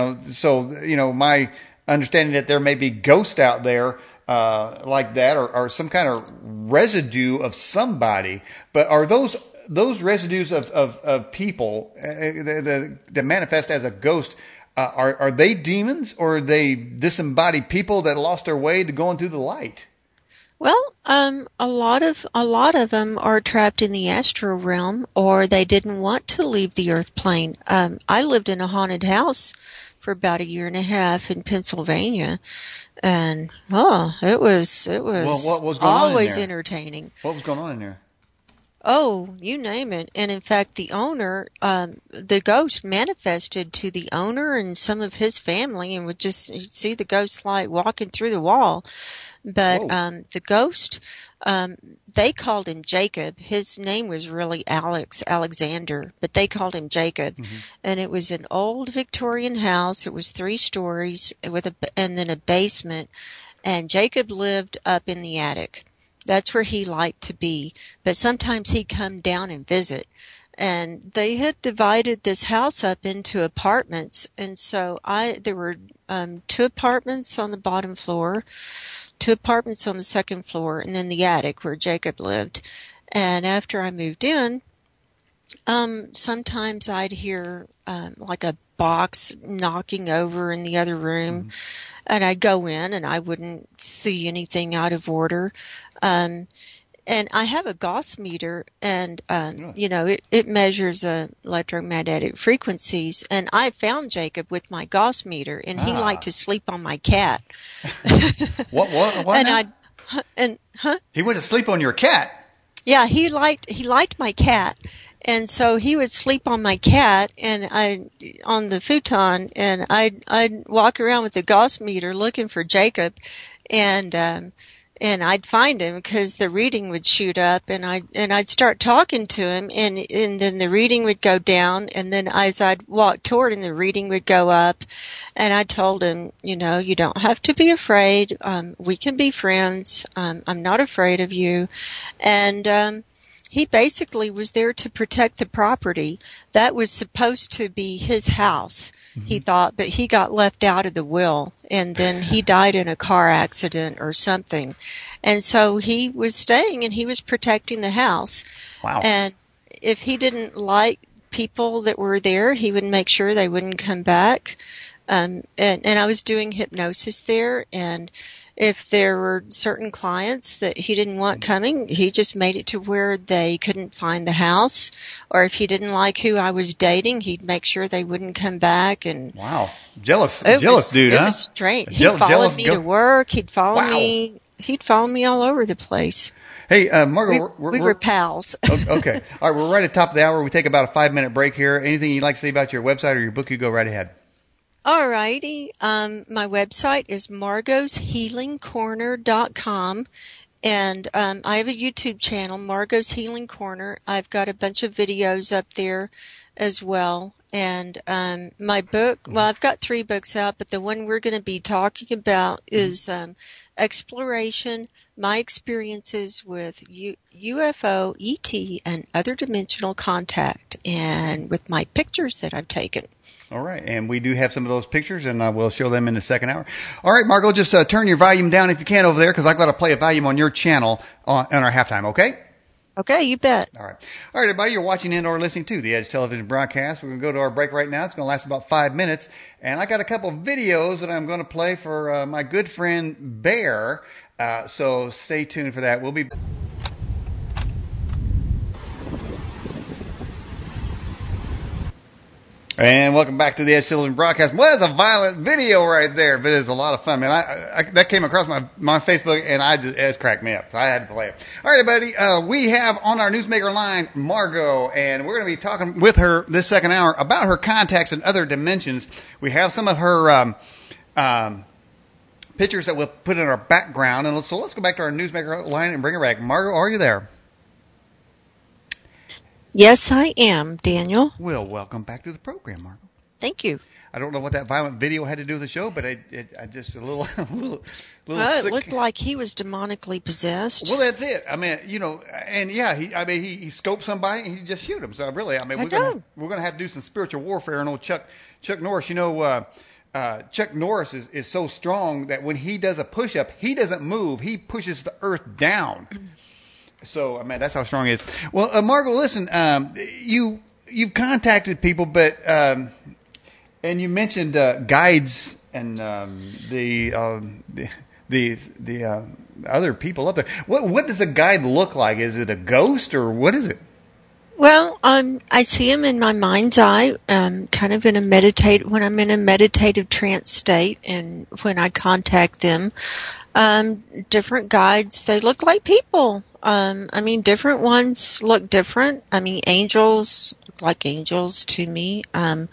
my understanding that there may be ghosts out there, like that, or some kind of residue of somebody. But are those residues of people that manifest as a ghost, are they demons, or are they disembodied people that lost their way to going through the light? Well, a lot of them are trapped in the astral realm, or they didn't want to leave the earth plane. I lived in a haunted house for about 1.5 years in Pennsylvania, and it was what was going always on in there? entertaining. What was going on in there? Oh, you name it. And in fact, the owner, the ghost manifested to the owner and some of his family, and would just see the ghost like walking through the wall. But the ghost, they called him Jacob. His name was really Alexander, but they called him Jacob. And it was an old Victorian house. It was 3 stories and then a basement. And Jacob lived up in the attic. That's where he liked to be. But sometimes he'd come down and visit. And they had divided this house up into apartments. And so there were 2 apartments on the bottom floor, 2 apartments on the second floor, and then the attic where Jacob lived. And after I moved in, sometimes I'd hear like a box knocking over in the other room, and I'd go in and I wouldn't see anything out of order. And I have a Gauss meter, and it measures electromagnetic frequencies. And I found Jacob with my Gauss meter, and he liked to sleep on my cat. What? And And He went to sleep on your cat. Yeah, he liked my cat. And so he would sleep on my cat on the futon, and I'd walk around with the Gauss meter looking for Jacob, and I'd find him because the reading would shoot up, and I'd start talking to him, and then the reading would go down, and then as I'd walk toward him, the reading would go up, and I told him, you don't have to be afraid. We can be friends. I'm not afraid of you, and he basically was there to protect the property. That was supposed to be his house, he thought, but he got left out of the will, and then he died in a car accident or something. And so he was staying, and he was protecting the house. Wow. And if he didn't like people that were there, he would make sure they wouldn't come back. And I was doing hypnosis there, and if there were certain clients that he didn't want coming, he just made it to where they couldn't find the house. Or if he didn't like who I was dating, he'd make sure they wouldn't come back. And wow, jealous dude, It huh? was strange. He followed me to work. He'd follow me. He'd follow me all over the place. Hey, Margo, we were pals. Okay. All right, we're right at the top of the hour. We take about a 5-minute break here. Anything you'd like to say about your website or your book, you go right ahead. All righty. My website is margoshealingcorner.com, and I have a YouTube channel, Margo's Healing Corner. I've got a bunch of videos up there as well. And my book, well, I've got 3 books out, but the one we're going to be talking about is Exploration, My Experiences with UFO, ET, and Other Dimensional Contact, and with my pictures that I've taken. All right, and we do have some of those pictures, and we'll show them in the second hour. All right, Margo, just turn your volume down if you can over there, because I've got to play a volume on your channel on our halftime, okay? Okay, you bet. All right, everybody, you're watching and or listening to the Edge Television broadcast. We're going to go to our break right now. It's going to last about 5 minutes, and I got a couple of videos that I'm going to play for my good friend Bear, so stay tuned for that. We'll be... And welcome back to the Edge Television broadcast. Well, that's a violent video right there, but it's a lot of fun, man. I that came across my Facebook, and it's cracked me up, so I had to play it. All right, everybody, we have on our Newsmaker line Margo, and we're going to be talking with her this second hour about her contacts and other dimensions. We have some of her pictures that we'll put in our background, and so let's go back to our Newsmaker line and bring her back. Margo, are you there? Yes, I am, Daniel. Well, welcome back to the program, Margo. Thank you. I don't know what that violent video had to do with the show, but I just a little Well, sick. it looked like he was demonically possessed. Well, that's it. I mean, and yeah, he scoped somebody and he just shoot him. So really, I mean, we're gonna have to do some spiritual warfare. And old Chuck Norris, Chuck Norris is so strong that when he does a push up, he doesn't move. He pushes the earth down. So, I mean, that's how strong he is. Well, Margo, listen, you've contacted people, but, and you mentioned, guides and, the other people up there. What does a guide look like? Is it a ghost or what is it? Well, I see him in my mind's eye, kind of when I'm in a meditative trance state, and when I contact them, different guides, they look like people. Different ones look different. Angels look like angels to me. And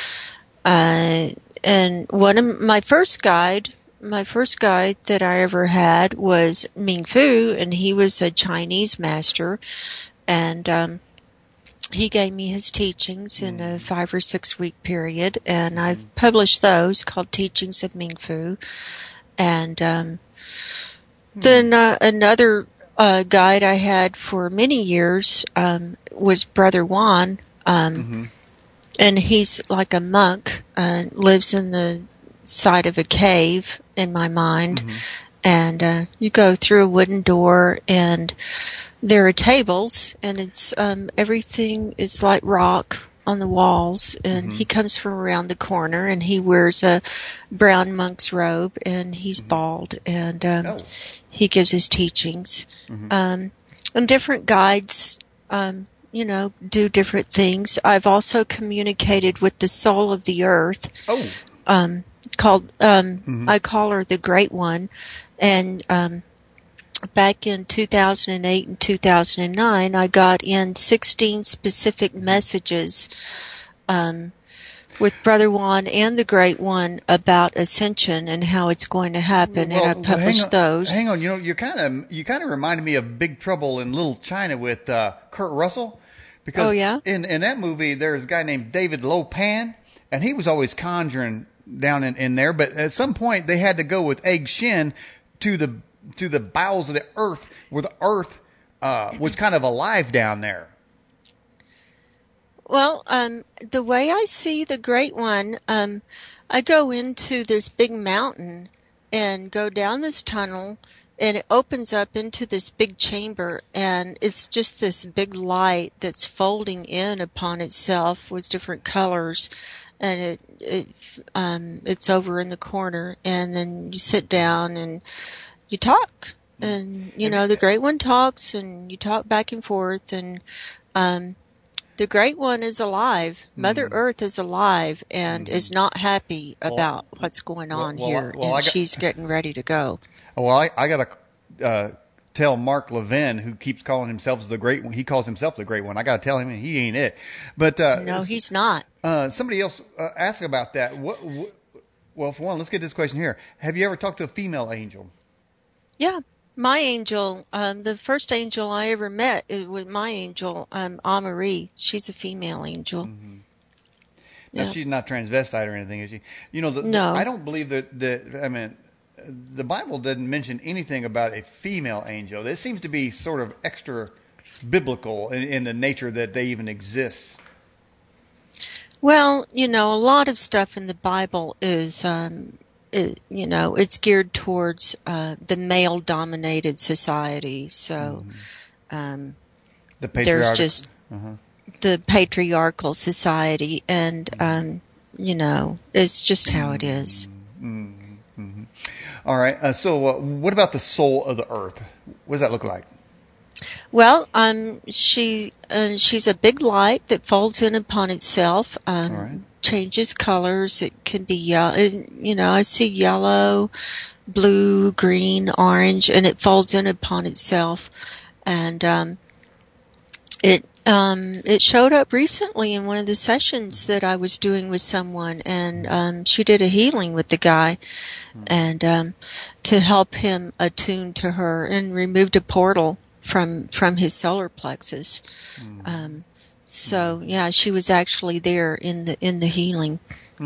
one of my first guide that I ever had was Ming Fu, and he was a Chinese master, and he gave me his teachings in a 5 or 6 week period, and I've published those called Teachings of Ming Fu. And then another guide I had for many years was Brother Juan, and he's like a monk, lives in the side of a cave in my mind, and you go through a wooden door, and there are tables, and it's everything is like rock on the walls, and he comes from around the corner, and he wears a brown monk's robe, and he's bald, and he gives his teachings. And different guides, do different things. I've also communicated with the soul of the earth, I call her the Great One, and back in 2008 and 2009, I got in 16 specific messages with Brother Juan and the Great One about ascension and how it's going to happen, and I published those. Hang on, you kind of reminded me of Big Trouble in Little China with Kurt Russell, because in that movie there's a guy named David Lopan, and he was always conjuring down in there, but at some point they had to go with Egg Shin to the bowels of the earth, where the earth was kind of alive down there. Well, the way I see the Great One, I go into this big mountain and go down this tunnel, and it opens up into this big chamber, and it's just this big light that's folding in upon itself with different colors, and it's over in the corner, and then you sit down and you talk, and the Great One talks, and you talk back and forth, and the Great One is alive. Mother Earth is alive and is not happy about what's going on here, and she's getting ready to go. Well, I got to tell Mark Levin, who keeps calling himself the Great One. He calls himself the Great One. I got to tell him he ain't it. But no, he's not. Somebody else asked about that. Well, for one, let's get this question here. Have you ever talked to a female angel? Yeah. My angel, the first angel I ever met was my angel, Amarie. She's a female angel. Mm-hmm. Now, she's not transvestite or anything, is she? No. I don't believe that the Bible doesn't mention anything about a female angel. It seems to be sort of extra biblical in the nature that they even exist. Well, a lot of stuff in the Bible is, it's geared towards the male-dominated society. So there's just the patriarchal society, and it's just how it is. Mm-hmm. All right. So what about the soul of the earth? What does that look like? Well, she's a big light that folds in upon itself. Right. Changes colors. It can be yellow. I see yellow, blue, green, orange, and it folds in upon itself. And it showed up recently in one of the sessions that I was doing with someone, and she did a healing with the guy, and to help him attune to her, and removed a portal from his solar plexus. So yeah, she was actually there in the healing.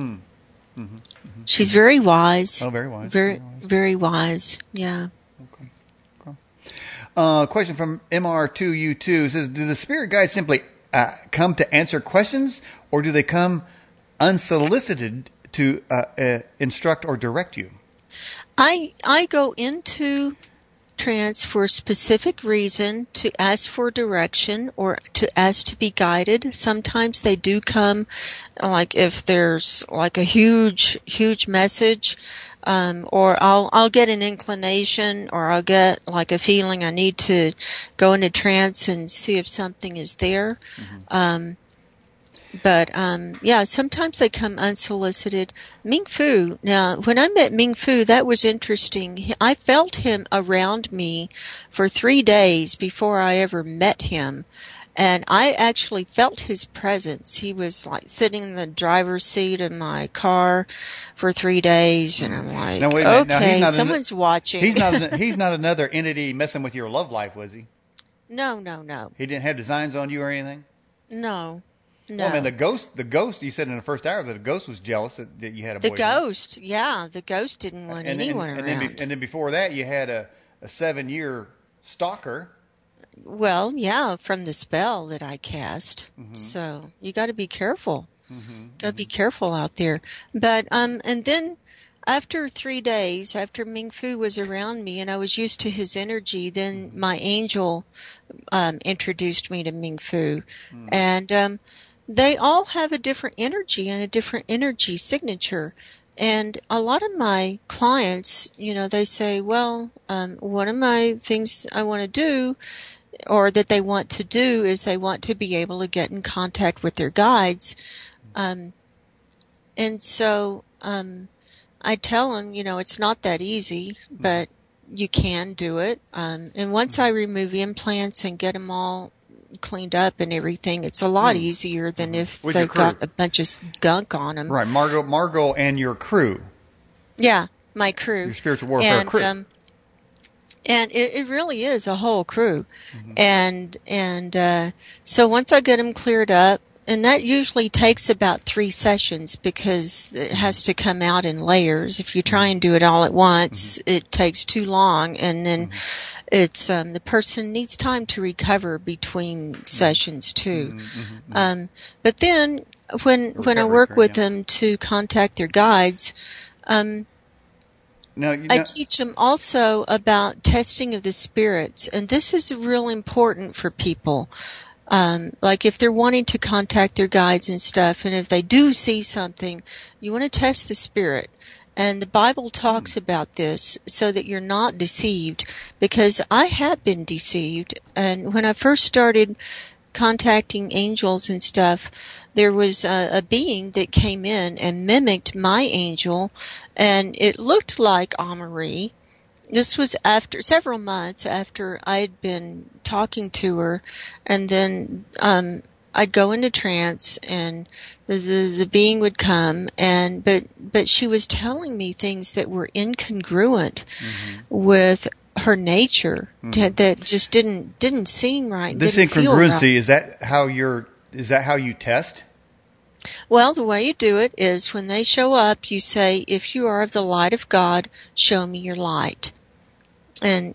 She's very wise. Oh, very wise. Very wise. Yeah. Okay. Question from MR2U2 says, do the spirit guides simply come to answer questions, or do they come unsolicited to instruct or direct you? I go into trance for a specific reason, to ask for direction or to ask to be guided. Sometimes they do come, like if there's like a huge message, or I'll get an inclination, or I'll get like a feeling I need to go into trance and see if something is there. But sometimes they come unsolicited. Ming Fu, now, when I met Ming Fu, that was interesting. I felt him around me for 3 days before I ever met him. And I actually felt his presence. He was like sitting in the driver's seat of my car for 3 days, and I'm like, now, wait a minute. okay, Now, someone's watching. He's not another entity messing with your love life, was he? No. He didn't have designs on you or anything? No. Well, I mean, the ghost, you said in the first hour that the ghost was jealous that you had a boyfriend. The ghost didn't want anyone around. And then before that, you had a 7-year stalker. Well, yeah, from the spell that I cast. So you got to be careful. Got to be careful out there. But and then after 3 days, after Ming Fu was around me and I was used to his energy, then my angel introduced me to Ming Fu, and they all have a different energy and a different energy signature. And a lot of my clients, they say, well, one of my things I want to do, or that they want to do, is they want to be able to get in contact with their guides. And so I tell them, it's not that easy, but you can do it. And once I remove implants and get them all cleaned up and everything, it's a lot easier than if With your they've crew. got a bunch of gunk on them. Right, Margot, and your crew, Yeah, my crew. your spiritual warfare crew. And it really is a whole crew. And so once I get them cleared up, and that usually takes about 3 sessions because it has to come out in layers. If you try and do it all at once, it takes too long, and then it's the person needs time to recover between sessions too. But then when I work with them to contact their guides, I teach them also about testing of the spirits, and this is real important for people. Like if they're wanting to contact their guides and stuff, and if they do see something, you want to test the spirit. And the Bible talks about this so that you're not deceived, because I have been deceived. And when I first started contacting angels and stuff, there was a being that came in and mimicked my angel, and it looked like Amarie. This was after several months after I had been talking to her, and then I'd go into trance, and the being would come, and but she was telling me things that were incongruent with her nature, that just didn't seem right. This didn't feel right. incongruency, is that how you test? Well, the way you do it is when they show up, you say, "If you are of the light of God, show me your light." And,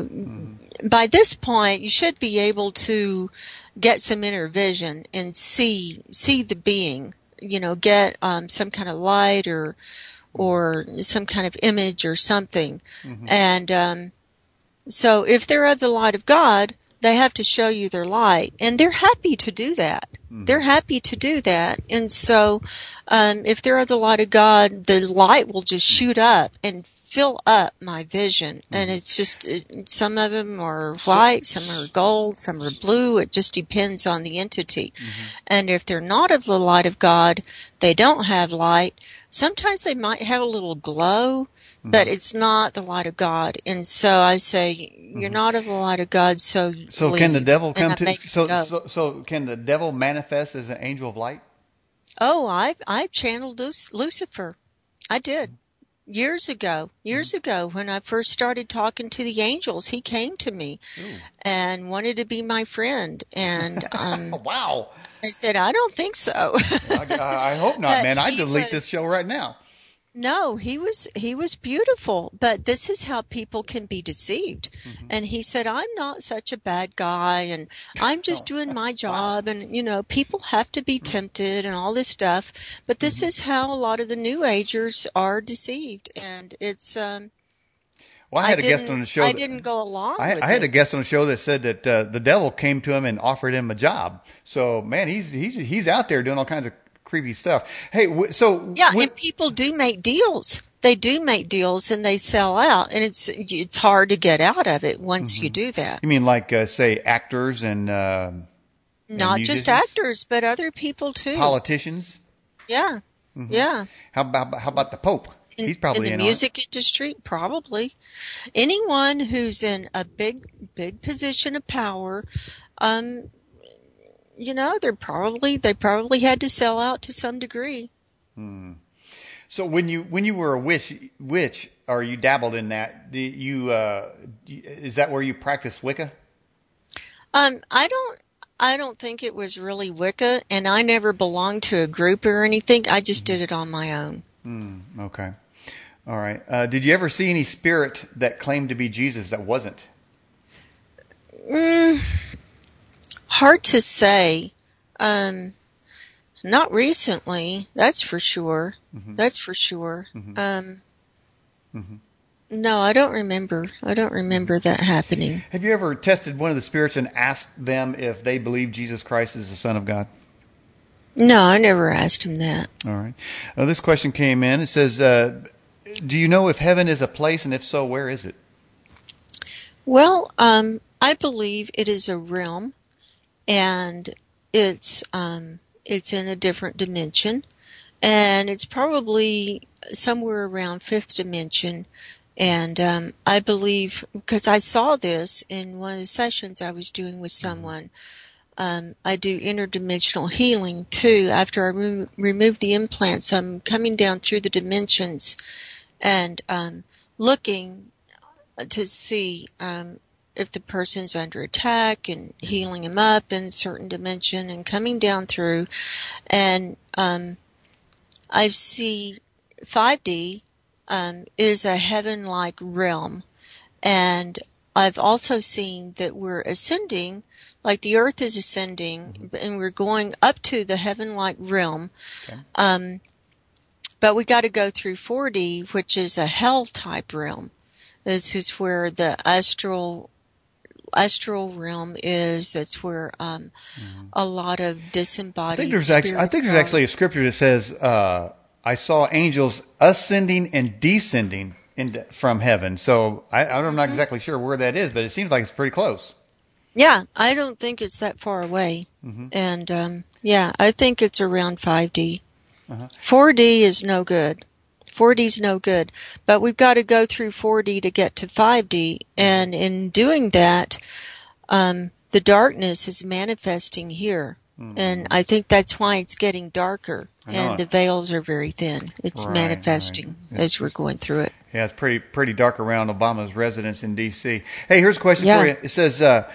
by this point, you should be able to get some inner vision and see the being, get some kind of light or some kind of image or something. And so if they're of the light of God, they have to show you their light, and they're happy to do that. They're happy to do that. And so if they're of the light of God, the light will just shoot up and fill up my vision. And it's just, some of them are white, some are gold, some are blue. It just depends on the entity. And if they're not of the light of God, they don't have light. Sometimes they might have a little glow, but it's not the light of God. And so I say, you're not of the light of God, so leave. Can the devil come to? So can the devil manifest as an angel of light? Oh, I've channeled Lucifer. I did. Years ago, when I first started talking to the angels, he came to me and wanted to be my friend. And wow. I said, I don't think so. I hope not, man. I delete this show right now. No, he was beautiful, but this is how people can be deceived. And he said, I'm not such a bad guy, and I'm just doing my job, and people have to be tempted and all this stuff. But this is how a lot of the New Agers are deceived, and it's. Well, I had a guest on the show. I didn't go along. I had a guest on the show that said that the devil came to him and offered him a job. So, man, he's out there doing all kinds of creepy stuff. Hey, and people do make deals. They do make deals, and they sell out, and it's hard to get out of it once you do that. You mean like say actors and not just actors, but other people too. Politicians. Yeah, yeah. How about the Pope? He's probably in the music industry, probably. Anyone who's in a big position of power, they probably had to sell out to some degree. So when you were a witch, or you dabbled in that, is that where you practiced Wicca? I don't think it was really Wicca, and I never belonged to a group or anything. I just did it on my own. Okay. All right. Did you ever see any spirit that claimed to be Jesus that wasn't? Hard to say. Not recently, that's for sure. That's for sure. No, I don't remember. That happening. Have you ever tested one of the spirits and asked them if they believe Jesus Christ is the Son of God? No, I never asked him that. All right. This question came in. It says, do you know if heaven is a place, and if so, where is it? Well, I believe it is a realm, and it's in a different dimension, and it's probably somewhere around fifth dimension, And I believe, because I saw this in one of the sessions I was doing with someone, I do interdimensional healing too. After I remove the implants, I'm coming down through the dimensions and looking to see if the person's under attack and healing them up in a certain dimension and coming down through. And I see 5D is a heaven-like realm. And I've also seen that we're ascending, like the earth is ascending, and we're going up to the heaven-like realm. Okay. But we got to go through 4D, which is a hell-type realm. This is where the astral realm is. That's where a lot of disembodied. I think there's actually a scripture that says, "I saw angels ascending and descending from heaven." So I'm not exactly sure where that is, but it seems like it's pretty close. Yeah, I don't think it's that far away, and I think it's around 5D. 4D is no good. 4D's no good, but we've got to go through 4D to get to 5D, and in doing that, the darkness is manifesting here, and I think that's why it's getting darker, and the veils are very thin. It's manifesting as we're going through it. Yeah, it's pretty dark around Obama's residence in D.C. Hey, here's a question for you. It says,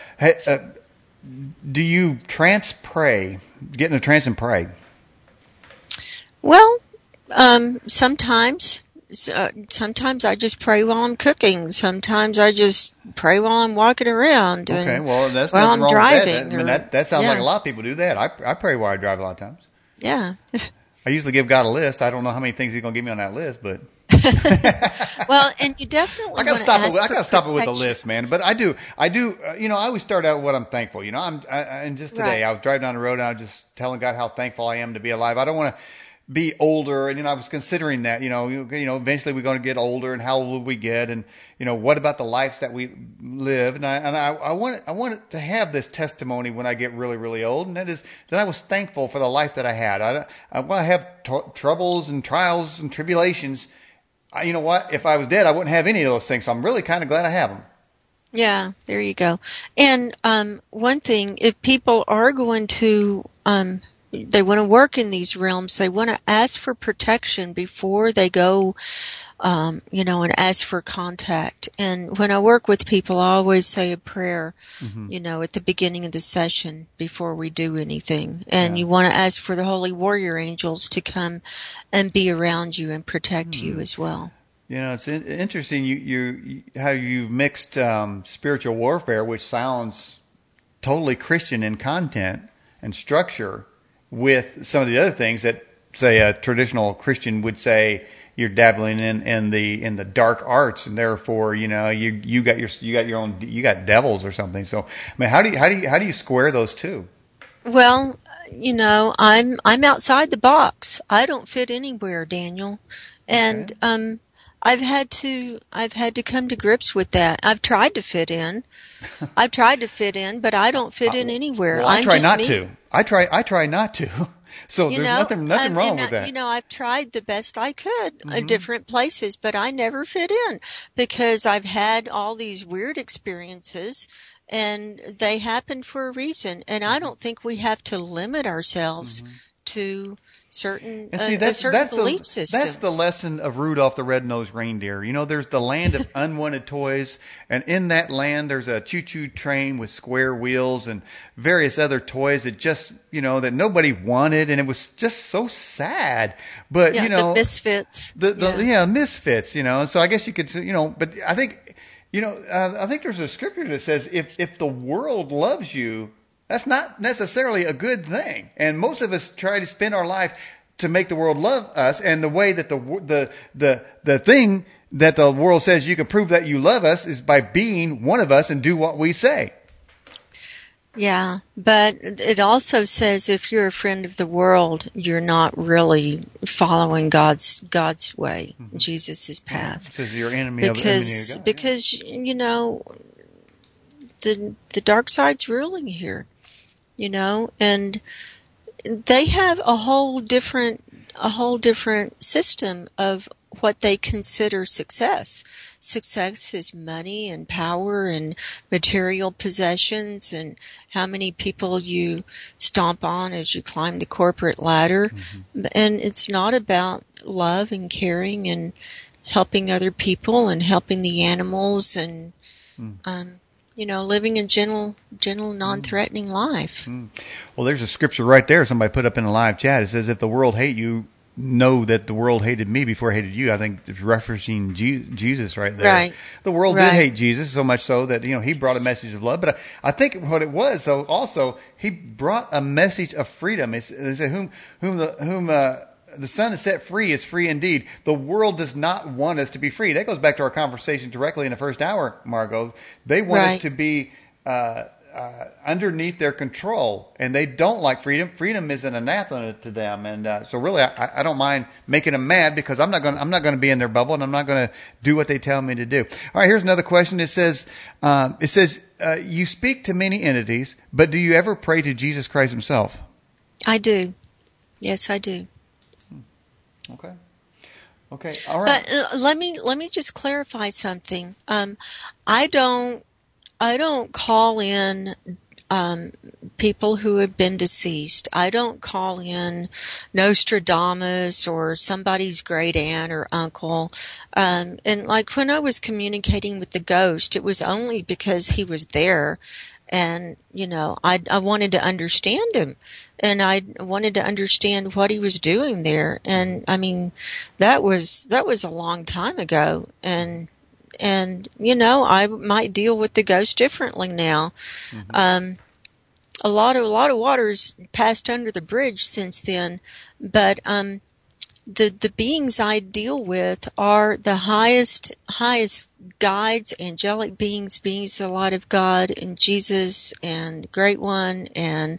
do you trance pray? Get in a trance and pray? Well, sometimes I just pray while I'm cooking. Sometimes I just pray while I'm walking around. Okay, well, that's while nothing I'm wrong driving. with that. That sounds like a lot of people do that. I pray while I drive a lot of times. Yeah. I usually give God a list. I don't know how many things He's going to give me on that list, but. Well, and you definitely. I got to stop it with a list, man. But I do. I always start out with what I'm thankful. And just today I was driving down the road and I was just telling God how thankful I am to be alive. I don't want to be older, and I was considering that. Eventually we're going to get older, and how old will we get, and what about the lives that we live? And I want to have this testimony when I get really, really old, and that is that I was thankful for the life that I had. I want to have troubles and trials and tribulations. You know what? If I was dead, I wouldn't have any of those things. So I'm really kind of glad I have them. Yeah, there you go. And one thing, if people are going to they want to work in these realms, they want to ask for protection before they go, and ask for contact. And when I work with people, I always say a prayer, at the beginning of the session before we do anything. And you want to ask for the holy warrior angels to come and be around you and protect you as well. It's interesting you how you've mixed spiritual warfare, which sounds totally Christian in content and structure, with some of the other things that, say, a traditional Christian would say you're dabbling in the dark arts, and therefore you got your own, you got devils or something. So I mean, how do you square those two? Well, I'm outside the box. I don't fit anywhere, Daniel, and I've had to come to grips with that. I've tried to fit in, but I don't fit in anywhere. Well, I try not to. I try not to. So there's nothing wrong with that. I've tried the best I could in different places, but I never fit in because I've had all these weird experiences, and they happen for a reason. And I don't think we have to limit ourselves to certain belief system. That's the lesson of Rudolph the Red-Nosed Reindeer. There's the land of unwanted toys, and in that land there's a choo-choo train with square wheels and various other toys that just, that nobody wanted, and it was just so sad. But, the misfits. Misfits, So I guess you could, but I think, I think there's a scripture that says if the world loves you, that's not necessarily a good thing. And most of us try to spend our life to make the world love us. And the way that the thing that the world says you can prove that you love us is by being one of us and do what we say. Yeah, but it also says if you're a friend of the world, you're not really following God's way, Jesus' path. It says you're enemy of God. Because the dark side's ruling here. And they have a whole different system of what they consider success. Success is money and power and material possessions and how many people you stomp on as you climb the corporate ladder. Mm-hmm. And it's not about love and caring and helping other people and helping the animals and, living a gentle, non-threatening life. Well, there's a scripture right there somebody put up in a live chat. It says, if the world hate you, know that the world hated me before it hated you. I think it's referencing Jesus right there. Right. The world did hate Jesus so much so that, he brought a message of love. But I think what it was, so also, he brought a message of freedom. It said, whom the Son has set free is free indeed. The world does not want us to be free. That goes back to our conversation directly in the first hour, Margot. They want us to be underneath their control, and they don't like freedom. Freedom is an anathema to them, and so really, I don't mind making them mad because I'm not going to be in their bubble, and I'm not going to do what they tell me to do. All right, here's another question. It says, you speak to many entities, but do you ever pray to Jesus Christ Himself? I do. Yes, I do. Okay. All right. But let me just clarify something. I don't call in people who have been deceased. I don't call in Nostradamus or somebody's great aunt or uncle. And like when I was communicating with the ghost, it was only because he was there. And, I wanted to understand him, and I wanted to understand what he was doing there. And I mean, that was a long time ago. And I might deal with the ghost differently now. Mm-hmm. A lot of water's passed under the bridge since then, but, the beings I deal with are the highest guides, angelic beings the light of God and Jesus and the Great One, and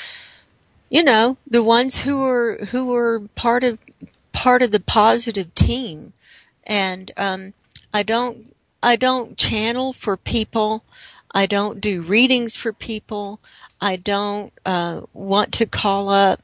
the ones who are part of the positive team. And I don't channel for people. I don't do readings for people. I don't want to call up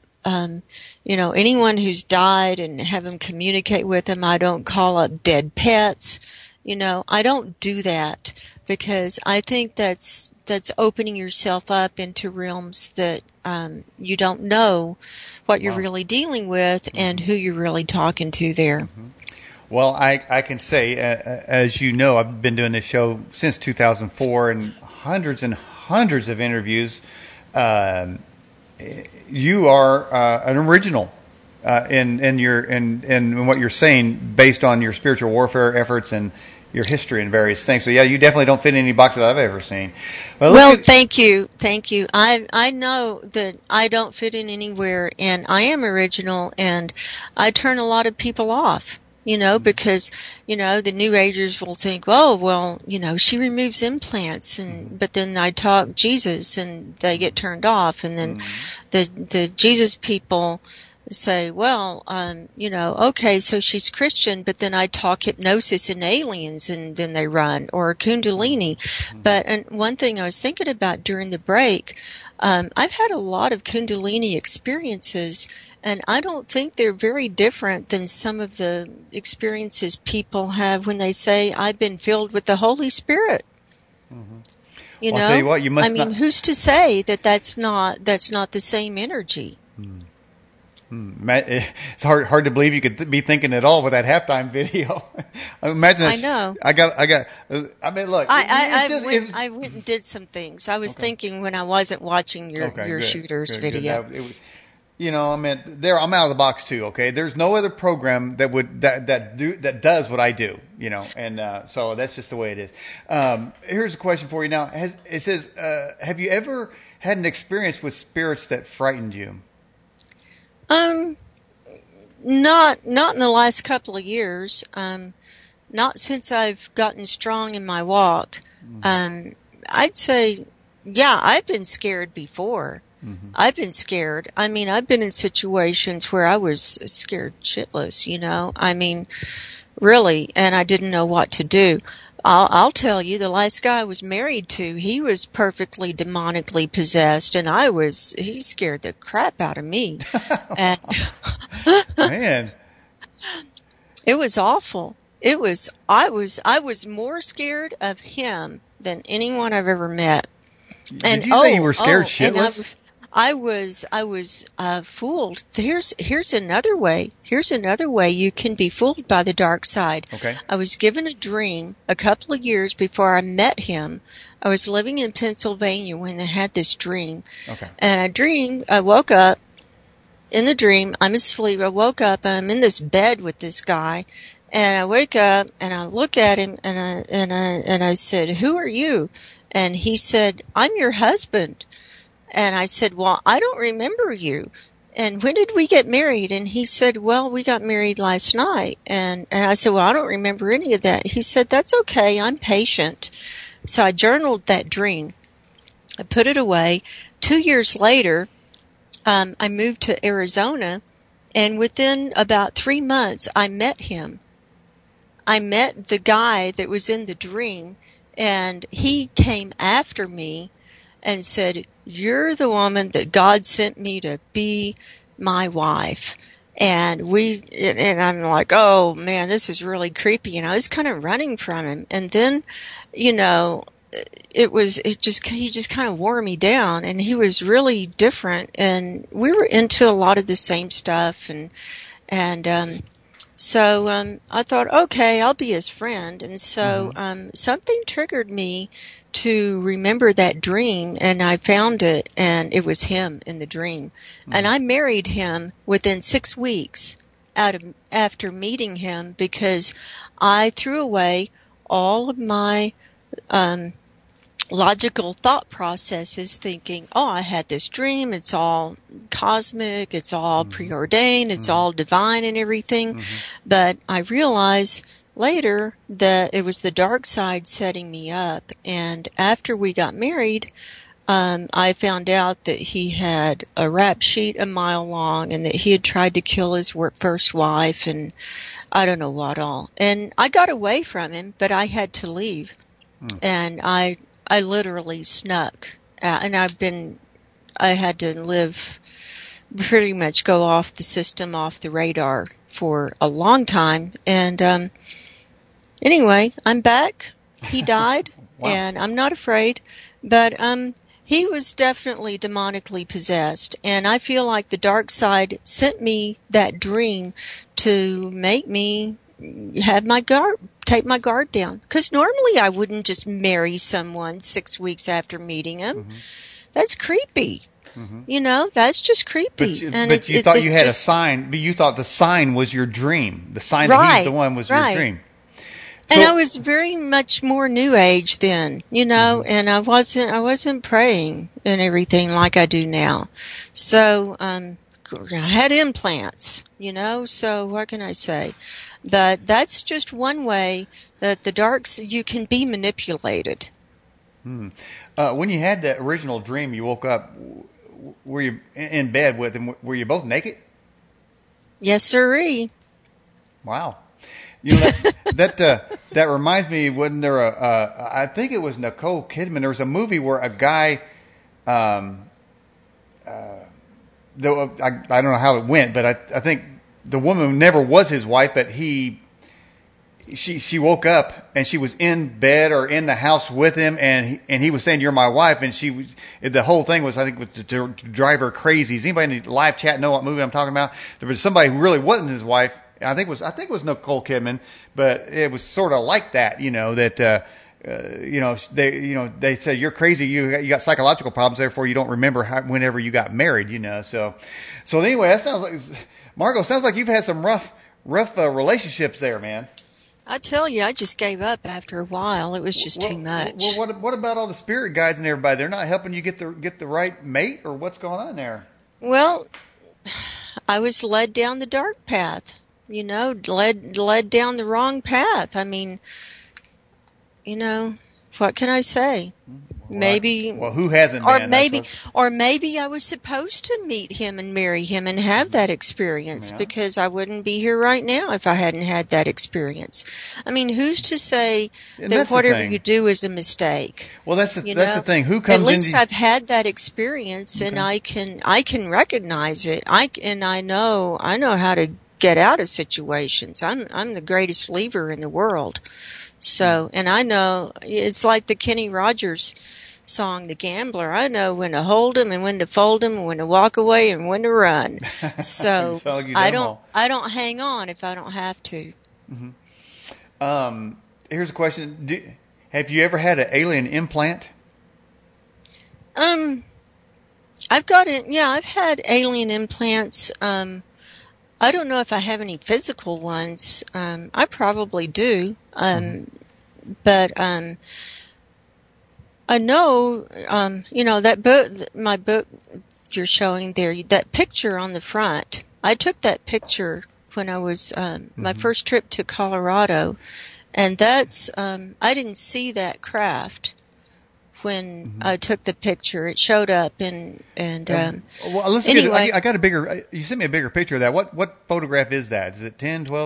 anyone who's died and have them communicate with them. I don't call up dead pets. I don't do that because I think that's opening yourself up into realms that you don't know what you're really dealing with and who you're really talking to there. Mm-hmm. Well, I can say, as you know, I've been doing this show since 2004 and hundreds of interviews. You are an original in what you're saying based on your spiritual warfare efforts and your history and various things. So yeah, you definitely don't fit in any box that I've ever seen. Well, thank you. I know that I don't fit in anywhere, and I am original, and I turn a lot of people off. Because, the New Agers will think, well, she removes implants, but then I talk Jesus and they get turned off. And then the Jesus people say, okay, so she's Christian, but then I talk hypnosis and aliens and then they run, or Kundalini. But one thing I was thinking about during the break, I've had a lot of Kundalini experiences, and I don't think they're very different than some of the experiences people have when they say, I've been filled with the Holy Spirit. Mm-hmm. I'll tell you what, who's to say that that's not the same energy? It's hard to believe you could be thinking it all with that halftime video. Imagine. I know. Look. I went and did some things. I was thinking when I wasn't watching your shooter's video. Good. I'm out of the box too. Okay, there's no other program that does what I do. And so that's just the way it is. Here's a question for you now. It says, have you ever had an experience with spirits that frightened you? Not in the last couple of years. Not since I've gotten strong in my walk. I'd say, yeah, I've been scared before. Mm-hmm. I've been scared. I've been in situations where I was scared shitless, really, and I didn't know what to do. I'll tell you, the last guy I was married to, he was perfectly demonically possessed, and he scared the crap out of me. And man. It was awful. I was more scared of him than anyone I've ever met. Did you say you were scared shitless? I was fooled. Here's another way. Here's another way you can be fooled by the dark side. Okay. I was given a dream a couple of years before I met him. I was living in Pennsylvania when I had this dream. Okay. And I woke up in the dream. I'm asleep. I woke up. I'm in this bed with this guy. And I wake up and I look at him and I said, "Who are you?" And he said, "I'm your husband." And I said, "Well, I don't remember you. And when did we get married?" And he said, "Well, we got married last night." And I said, "Well, I don't remember any of that." He said, "That's okay. I'm patient." So I journaled that dream. I put it away. 2 years later, I moved to Arizona, and within about 3 months, I met him. I met the guy that was in the dream, and he came after me and said, "You're the woman that God sent me to be my wife." And I'm like, "Oh man, this is really creepy." And I was kind of running from him. And then, he just kind of wore me down, and he was really different. And we were into a lot of the same stuff. So I thought, okay, I'll be his friend. And so something triggered me to remember that dream, and I found it, and it was him in the dream. And I married him within 6 weeks after meeting him, because I threw away all of my logical thought processes, thinking, "Oh, I had this dream. It's all cosmic. It's all preordained. It's all divine and everything." But I realized later that it was the dark side setting me up. And after we got married, I found out that he had a rap sheet a mile long, and that he had tried to kill his first wife, and I don't know what all. And I got away from him, but I had to leave. And I literally snuck, and I had to pretty much go off the system, off the radar for a long time. And anyway, I'm back. He died. Wow. And I'm not afraid, but he was definitely demonically possessed, and I feel like the dark side sent me that dream to make me take my guard down. Because normally I wouldn't just marry someone 6 weeks after meeting him. That's creepy. That's just creepy. But you thought you had a sign, but you thought the sign was your dream. The sign that he's the one was your dream. And I was very much more New Age then, and I wasn't praying and everything like I do now. So, I had implants, so what can I say? But that's just one way that you can be manipulated. When you had that original dream, you woke up, were you in bed with him? Were you both naked? Yes, sirree. Wow. That reminds me, wasn't there I think it was Nicole Kidman. There was a movie where a guy, I don't know how it went, but I think the woman never was his wife, but she woke up and she was in bed or in the house with him, and he was saying, "You're my wife," and the whole thing was, I think, to drive her crazy. Does anybody in the live chat know what movie I'm talking about? There was somebody who really wasn't his wife. I think it was Nicole Kidman, but it was sort of like that, they said, "You're crazy. You got psychological problems. Therefore, you don't remember whenever you got married." So anyway, that sounds like, Margot, sounds like you've had some rough relationships there, man. I tell you, I just gave up after a while. It was just too much. Well, what about all the spirit guides and everybody? They're not helping you get the right mate, or what's going on there? Well, I was led down the dark path. Led down the wrong path. I mean, what can I say? Maybe. Well, who hasn't been? Or maybe I was supposed to meet him and marry him and have that experience, because I wouldn't be here right now if I hadn't had that experience. I mean, who's to say that whatever you do is a mistake? Well, that's the thing. Who comes? At least I've had that experience, and I can recognize it. I know how to get out of situations. I'm the greatest leaver in the world. So, and I know it's like the Kenny Rogers song, The Gambler. I know when to hold 'em and when to fold 'em and when to walk away and when to run. So I don't hang on if I don't have to. Here's a question. Have you ever had an alien implant? I've got it. Yeah, I've had alien implants. I don't know if I have any physical ones. I probably do. But I know, that book, my book you're showing there, that picture on the front. I took that picture when I was my first trip to Colorado, and that's I didn't see that craft when I took the picture. It showed up well, let's anyway, I got a bigger. You sent me a bigger picture of that. What photograph is that? Is it 10, 12?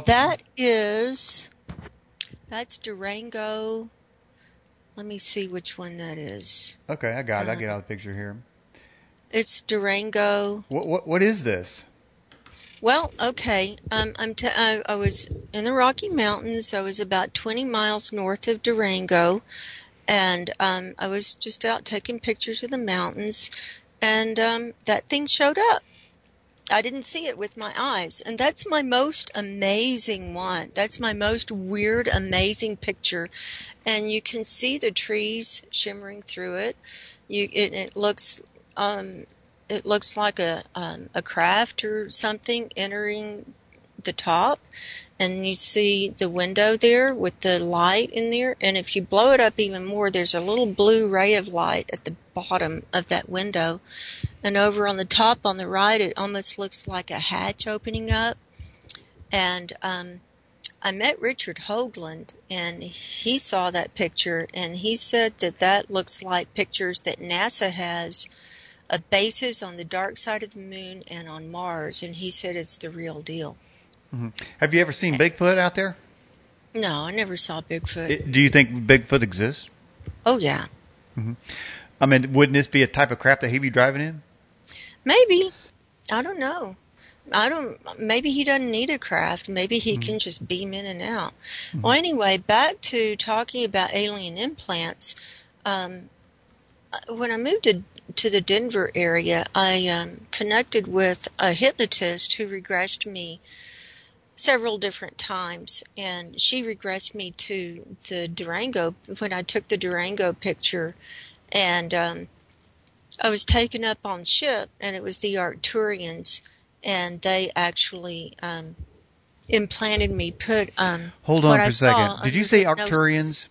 That's Durango. Let me see which one that is. Okay, I got it. I get out the picture here. It's Durango. What is this? Well, okay. I was in the Rocky Mountains. I was about 20 miles north of Durango. And I was just out taking pictures of the mountains, and that thing showed up. I didn't see it with my eyes, and that's my most amazing one. That's my most weird, amazing picture, and you can see the trees shimmering through it. It looks like a craft or something entering the top. And you see the window there with the light in there. And if you blow it up even more, there's a little blue ray of light at the bottom of that window. And over on the top on the right, it almost looks like a hatch opening up. And I met Richard Hoagland, and he saw that picture, and he said that looks like pictures that NASA has of bases on the dark side of the moon and on Mars. And he said it's the real deal. Have you ever seen Bigfoot out there? No, I never saw Bigfoot. Do you think Bigfoot exists? Oh, yeah. I mean, wouldn't this be a type of craft that he'd be driving in? Maybe. I don't know. Maybe he doesn't need a craft. Maybe he can just beam in and out. Well, anyway, back to talking about alien implants. When I moved to the Denver area, I connected with a hypnotist who regressed me several different times, and she regressed me to the Durango when I took the Durango picture, and I was taken up on ship, and it was the Arcturians, and they actually implanted me. Hold on for a second. Did you say Arcturians?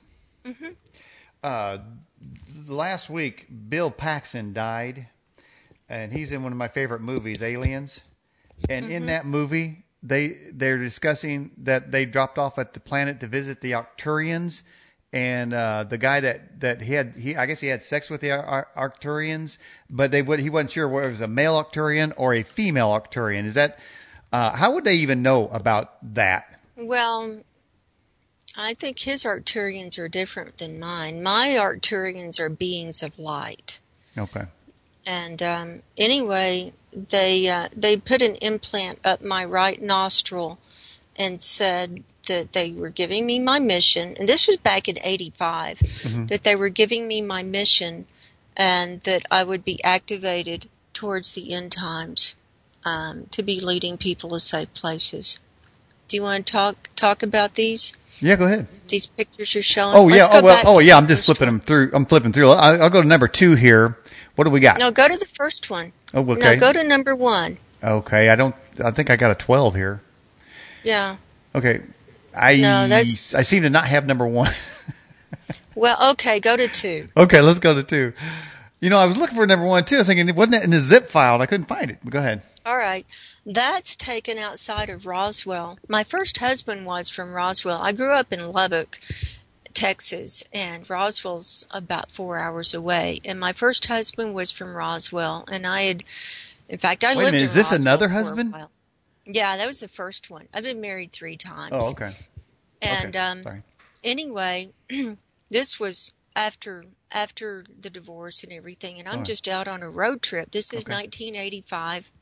Last week, Bill Paxton died, and he's in one of my favorite movies, Aliens, and in that movie, they're discussing that they dropped off at the planet to visit the Arcturians, and the guy that I guess he had sex with the Arcturians, but he wasn't sure whether it was a male Arcturian or a female Arcturian. Is that how would they even know about that? Well, I think his Arcturians are different than mine. My Arcturians are beings of light. Okay. And anyway, they put an implant up my right nostril and said that they were giving me my mission, and this was back in 85, that they were giving me my mission and that I would be activated towards the end times to be leading people to safe places. Do you want to talk about these? Yeah, go ahead. These pictures you're showing. Oh, yeah. I'm just flipping them through. I'm flipping through. I'll go to number 2 here. What do we got? No, go to the first one. Oh, okay. No, go to number 1. Okay. I think I got a 12 here. Yeah. Okay. I seem to not have number 1. Well, okay, go to 2. Okay, let's go to 2. I was looking for number 1 too. I was thinking, wasn't that in the zip file? And I couldn't find it. But go ahead. All right. That's taken outside of Roswell. My first husband was from Roswell. I grew up in Lubbock, Texas, and Roswell's about 4 hours away. And my first husband was from Roswell, and I lived in Roswell. Is this another husband? Yeah, that was the first one. I've been married 3 times. Oh, okay. And sorry. Anyway, this was after the divorce and everything, and I'm just out on a road trip. This is 1985.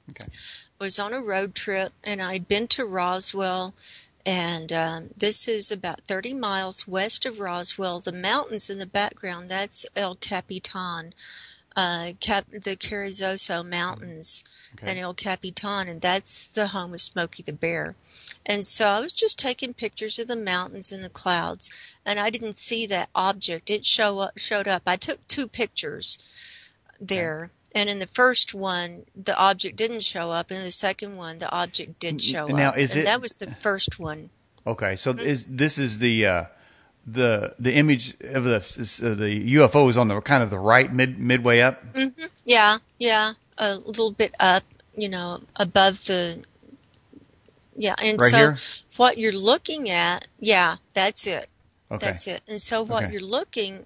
Okay. Was on a road trip, and I'd been to Roswell, and this is about 30 miles west of Roswell. The mountains in the background, that's El Capitan, the Carrizozo Mountains, and El Capitan, and that's the home of Smokey the Bear. And so I was just taking pictures of the mountains and the clouds, and I didn't see that object. It showed up. I took 2 pictures there. Okay. And in the first one, the object didn't show up. And in the second one, the object did show up. That was the first one. Okay, so this is the image of the UFO is on the kind of the right midway up. Mm-hmm. Yeah, a little bit up, above the. Yeah, and right so here? What you're looking at, yeah, that's it. Okay. That's it. And so where you're looking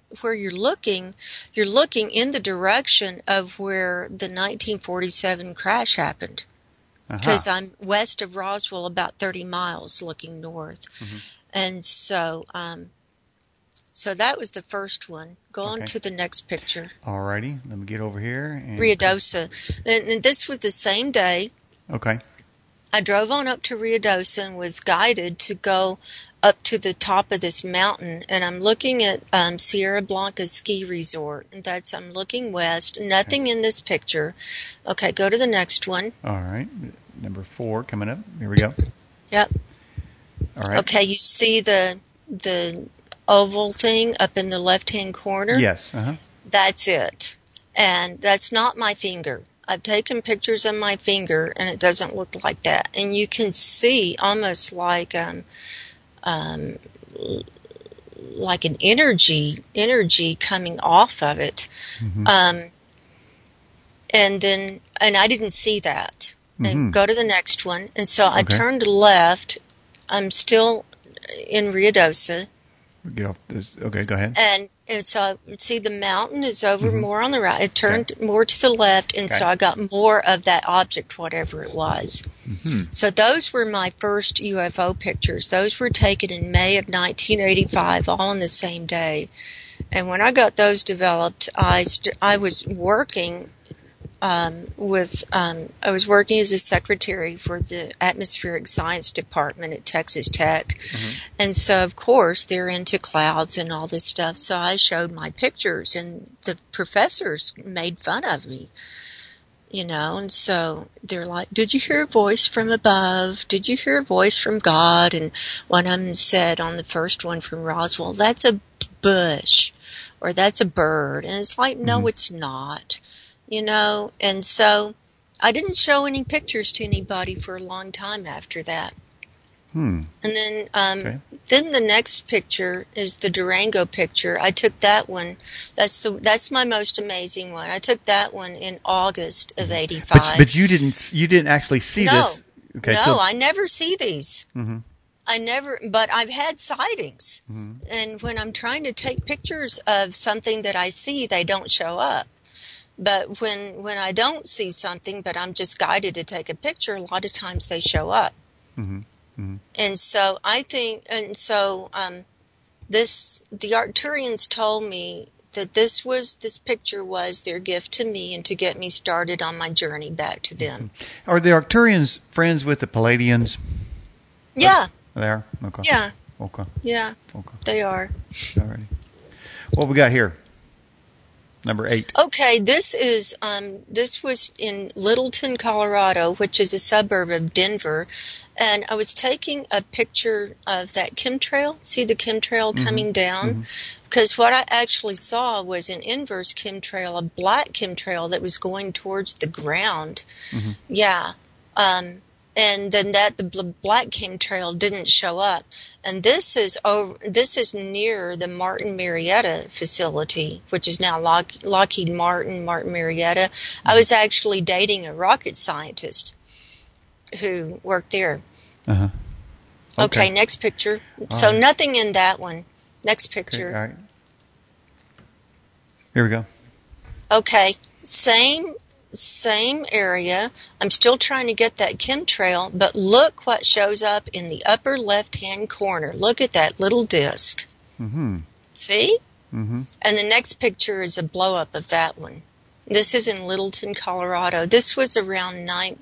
in the direction of where the 1947 crash happened. Because I'm west of Roswell about 30 miles looking north. Mm-hmm. And so so that was the first one. Go on to the next picture. All righty. Let me get over here. Ruidoso. And this was the same day. Okay. I drove on up to Ruidoso and was guided to go up to the top of this mountain, and I'm looking at Sierra Blanca Ski Resort, and I'm looking west. Nothing in this picture. Okay, go to the next one. All right, number 4 coming up. Here we go. Yep. All right. Okay, you see the oval thing up in the left-hand corner? Yes. That's it, and that's not my finger. I've taken pictures of my finger, and it doesn't look like that. And you can see almost like an energy coming off of it. Mm-hmm. And I didn't see that. Mm-hmm. And go to the next one. And so I turned left. I'm still in Ruidoso. Get off this. Okay, go ahead. And so see the mountain is over more on the right. It turned more to the left, and so I got more of that object, whatever it was. Mm-hmm. So those were my first UFO pictures. Those were taken in May of 1985, all on the same day. And when I got those developed, I was working I was working as a secretary for the atmospheric science department at Texas Tech. Mm-hmm. And so, of course, they're into clouds and all this stuff. So I showed my pictures, and the professors made fun of me, and so they're like, did you hear a voice from above? Did you hear a voice from God? And one of them said on the first one from Roswell, that's a bush, or that's a bird. And it's like, no, it's not. And so I didn't show any pictures to anybody for a long time after that. And then then the next picture is the Durango picture. I took that one. That's my most amazing one. I took that one in August of '85. But you didn't actually see this. Okay, no, I never see these. Mm-hmm. But I've had sightings. Mm-hmm. And when I'm trying to take pictures of something that I see, they don't show up. But when I don't see something, but I'm just guided to take a picture, a lot of times they show up. Mm-hmm. Mm-hmm. And so the Arcturians told me that this picture was their gift to me and to get me started on my journey back to them. Are the Arcturians friends with the Palladians? Yeah. They are? Okay. Yeah. Okay. Yeah. Okay. They are. All righty. What we got here? Number 8. Okay, this was in Littleton, Colorado, which is a suburb of Denver, and I was taking a picture of that chemtrail. See the chemtrail coming down? Because what I actually saw was an inverse chemtrail, a black chemtrail that was going towards the ground. Mm-hmm. Yeah. And then the black chemtrail didn't show up. And this is near the Martin Marietta facility, which is now Lockheed Martin Marietta. I was actually dating a rocket scientist who worked there. Uh-huh. Okay, next picture. So nothing in that one. Next picture. Okay, all right. Here we go. Okay, same area. I'm still trying to get that chemtrail, but look what shows up in the upper left-hand corner. Look at that little disc. Mm-hmm. See? Mm-hmm. And the next picture is a blow-up of that one. This is in Littleton, Colorado. This was around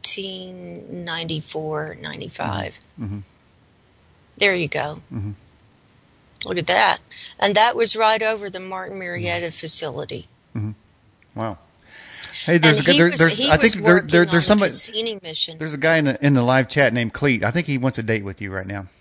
1994, 95. Mm-hmm. There you go. Mm-hmm. Look at that. And that was right over the Martin Marietta facility. Mm-hmm. Wow. Hey, there's there's somebody. Cassini mission. There's a guy in the live chat named Cleet. I think he wants a date with you right now.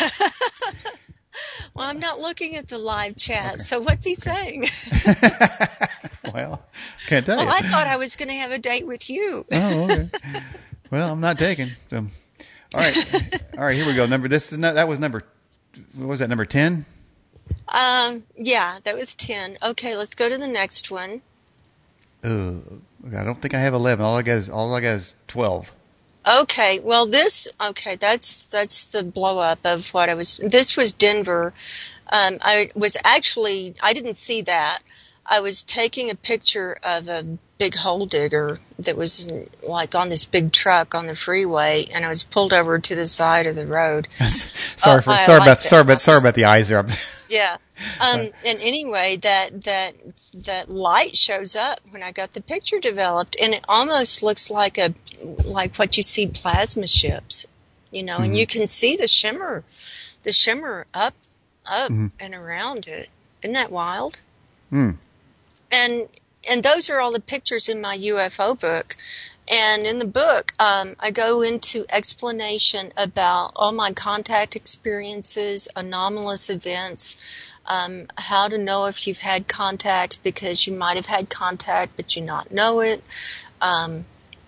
Well, I'm not looking at the live chat, okay. So what's he saying? Well, can't tell you. Well, I thought I was going to have a date with you. Oh, okay. Well, I'm not taking. So. All right, here we go. That was number. What was that? Number 10? Yeah, that was 10. Okay, let's go to the next one. I don't think I have 11. All I got is 12. Okay, well that's the blow up of what I was. This was Denver. I didn't see that. I was taking a picture of a big hole digger that was like on this big truck on the freeway, and I was pulled over to the side of the road. sorry about the eyes there. Yeah. And anyway, that light shows up when I got the picture developed, and it almost looks like what you see plasma ships, mm-hmm. And you can see the shimmer up mm-hmm. and around it. Isn't that wild? Mm. And those are all the pictures in my UFO book. And in the book, I go into explanation about all my contact experiences, anomalous events, how to know if you've had contact, because you might have had contact but you not know it. I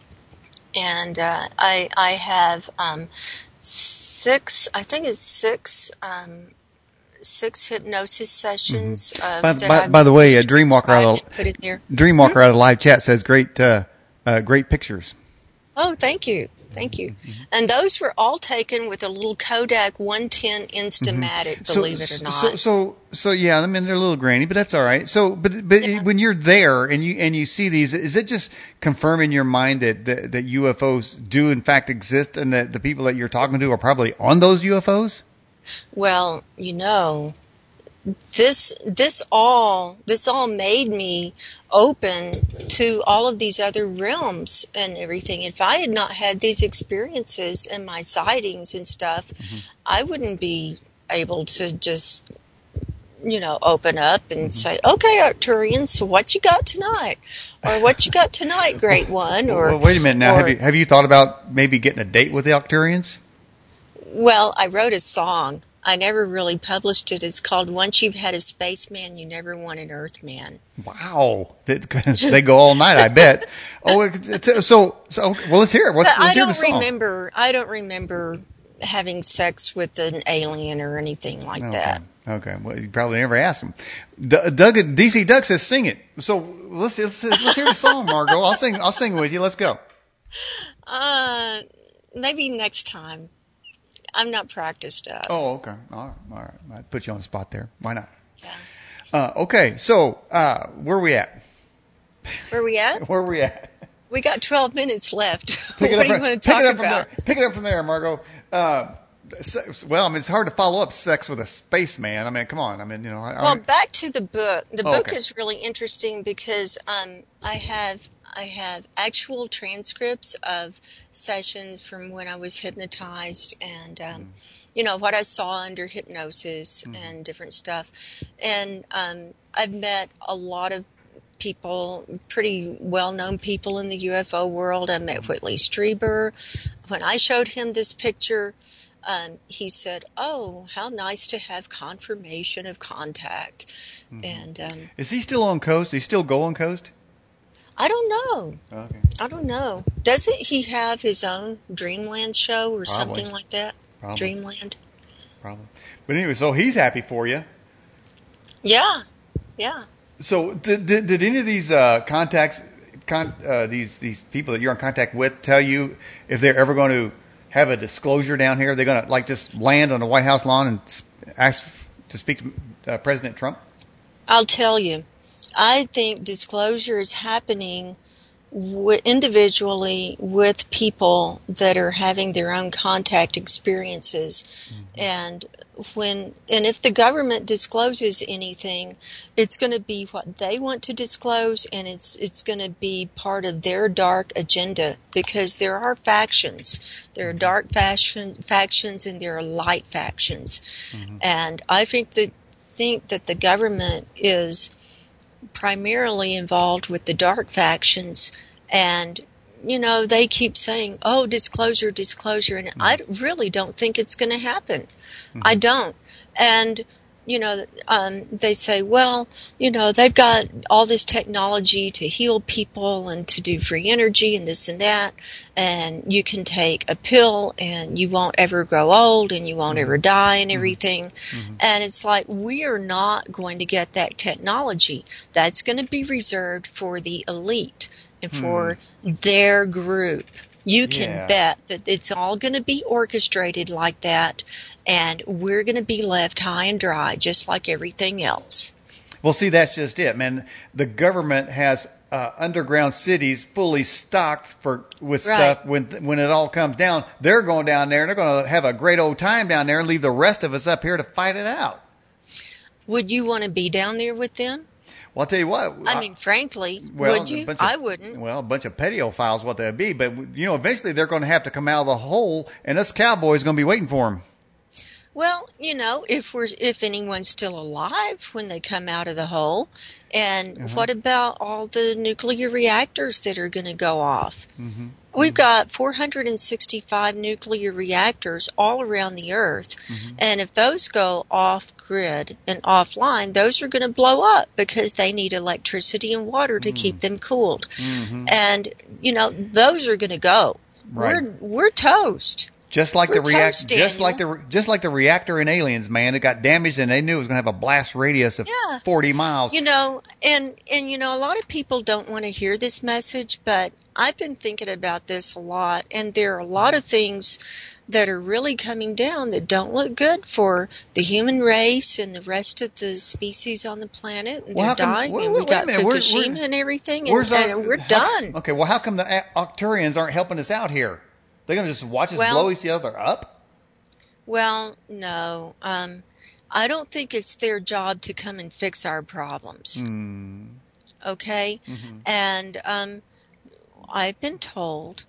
have six hypnosis sessions. Mm-hmm. By the way, Dreamwalker out of the live chat says great pictures. Oh, thank you. Mm-hmm. And those were all taken with a little Kodak 110 Instamatic, mm-hmm. Believe it or not. So yeah, I mean they're a little grainy, but that's all right. So, but yeah. When you're there and you see these, is it just confirming in your mind that UFOs do in fact exist, and that the people that you're talking to are probably on those UFOs? Well, this all made me open to all of these other realms and everything. If I had not had these experiences and my sightings and stuff, mm-hmm. I wouldn't be able to just, open up and mm-hmm. say, okay, Arcturians, what you got tonight? Or what you got tonight, Great One? Or well, wait a minute now. Have you thought about maybe getting a date with the Arcturians? Well, I wrote a song. I never really published it. It's called "Once You've Had a Spaceman, You Never Want an Earthman." Wow, they go all night, I bet. Oh, so well, let's hear it. Let's hear the song. I don't remember having sex with an alien or anything like that. Okay, well, you probably never asked him. DC Doug says sing it. So let's hear the song, Margot. I'll sing with you. Let's go. Maybe next time. I'm not practiced up. Oh, okay. All right. I put you on the spot there. Why not? Yeah. Okay. So, where are we at? Where are we at? We got 12 minutes left. What do you want to talk about? Pick it up from there, Margot. Well, it's hard to follow up sex with a spaceman. I mean, come on. I mean, back to the book. The book is really interesting because I have actual transcripts of sessions from when I was hypnotized and, what I saw under hypnosis mm-hmm. and different stuff. And I've met a lot of people, pretty well-known people in the UFO world. I met Whitley Strieber. When I showed him this picture, he said, "Oh, how nice to have confirmation of contact." Mm-hmm. And is he still on Coast? Is he still go on Coast? I don't know. Okay. I don't know. Doesn't he have his own Dreamland show or Probably. Something like that? Probably. Dreamland. Probably. But anyway, so he's happy for you. Yeah. So did any of these contacts, these people that you're in contact with, tell you if they're ever going to have a disclosure down here? They're going to just land on the White House lawn and ask to speak to President Trump? I'll tell you. I think disclosure is happening individually with people that are having their own contact experiences. Mm-hmm. And if the government discloses anything, it's going to be what they want to disclose, and it's going to be part of their dark agenda, because there are factions. There are dark factions and there are light factions. And I think that the government is primarily involved with the dark factions, and they keep saying, oh, disclosure, and I really don't think it's going to happen. I don't. And, they say, well, they've got all this technology to heal people and to do free energy and this and that, and you can take a pill and you won't ever grow old and you won't ever die and everything. And it's like, we are not going to get that technology. That's going to be reserved for the elite and for their group. You can bet that it's all going to be orchestrated like that, and we're going to be left high and dry, just like everything else. Well, see, that's just it, man. The government has underground cities fully stocked with stuff. When it all comes down, they're going down there and they're going to have a great old time down there and leave the rest of us up here to fight it out. Would you want to be down there with them? Well, I'll tell you what. I mean, frankly, would you? I wouldn't. Well, a bunch of pedophiles, what they'd be. But, eventually they're going to have to come out of the hole, and us cowboys are going to be waiting for them. Well, if anyone's still alive when they come out of the hole, and what about all the nuclear reactors that are going to go off? We've got 465 nuclear reactors all around the earth, and if those go off grid and offline, those are going to blow up because they need electricity and water to keep them cooled. And those are going to go. Right. We're toast. Just like the reactor in Aliens, man, it got damaged and they knew it was going to have a blast radius of 40 miles. And a lot of people don't want to hear this message, but I've been thinking about this a lot, and there are a lot of things that are really coming down that don't look good for the human race and the rest of the species on the planet. And they're dying, and we got Fukushima and everything, and we're done. Okay, well, how come the Arcturians aren't helping us out here? They're going to just watch us blow each other up? Well, no. I don't think it's their job to come and fix our problems. Okay? And I've been told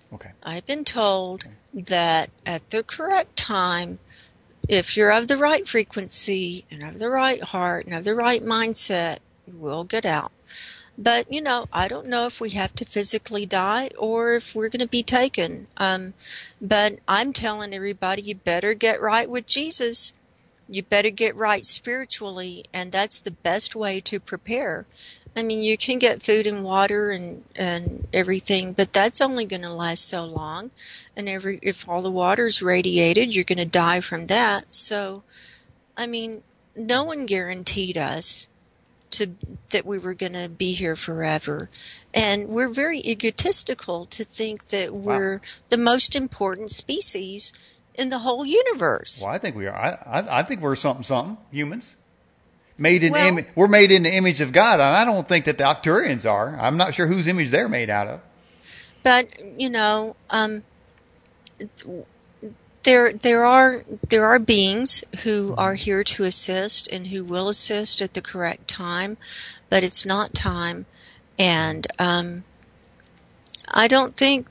that at the correct time, if you're of the right frequency and of the right heart and of the right mindset, we'll get out. But, I don't know if we have to physically die or if we're going to be taken. But I'm telling everybody, you better get right with Jesus. You better get right spiritually, and that's the best way to prepare. I mean, you can get food and water and everything, but that's only going to last so long. And if all the water's radiated, you're going to die from that. So, I mean, no one guaranteed us that we were going to be here forever. And we're very egotistical to think that we're the most important species in the whole universe. Well, I think we are. I think we're something, humans. We're made in the image of God, and I don't think that the Arcturians are. I'm not sure whose image they're made out of. But, there are beings who are here to assist and who will assist at the correct time, but it's not time. And I think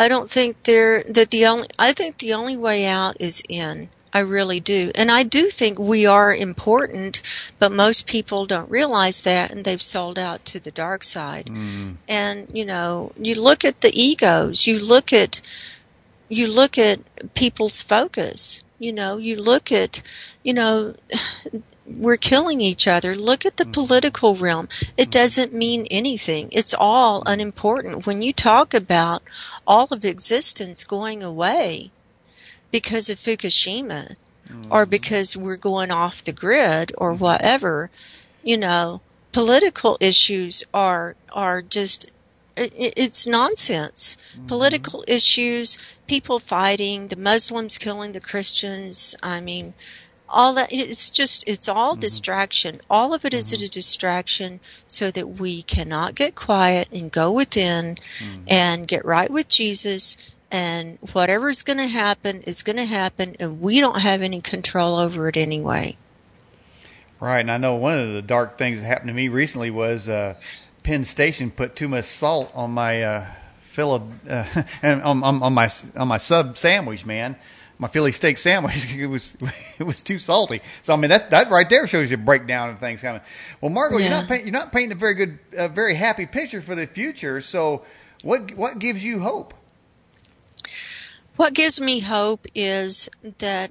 the only way out is in. I really do. And I do think we are important, but most people don't realize that, and they've sold out to the dark side. And, you look at the egos, you look at people's focus, you look at, we're killing each other. Look at the political realm. It doesn't mean anything. It's all unimportant. When you talk about all of existence going away because of Fukushima or because we're going off the grid or whatever, political issues are just, it's nonsense. Political issues, people fighting, the Muslims killing the Christians, I mean, all that, it's all distraction. All of it is a distraction so that we cannot get quiet and go within and get right with Jesus And whatever's going to happen is going to happen, and we don't have any control over it anyway. Right, and I know one of the dark things that happened to me recently was Penn Station put too much salt on my and on my sub sandwich, man. My Philly steak sandwich, it was too salty. So I mean that right there shows you a breakdown of things coming. Well, Margot, Yeah. you're not painting a very good, very happy picture for the future. So what gives you hope? What gives me hope is that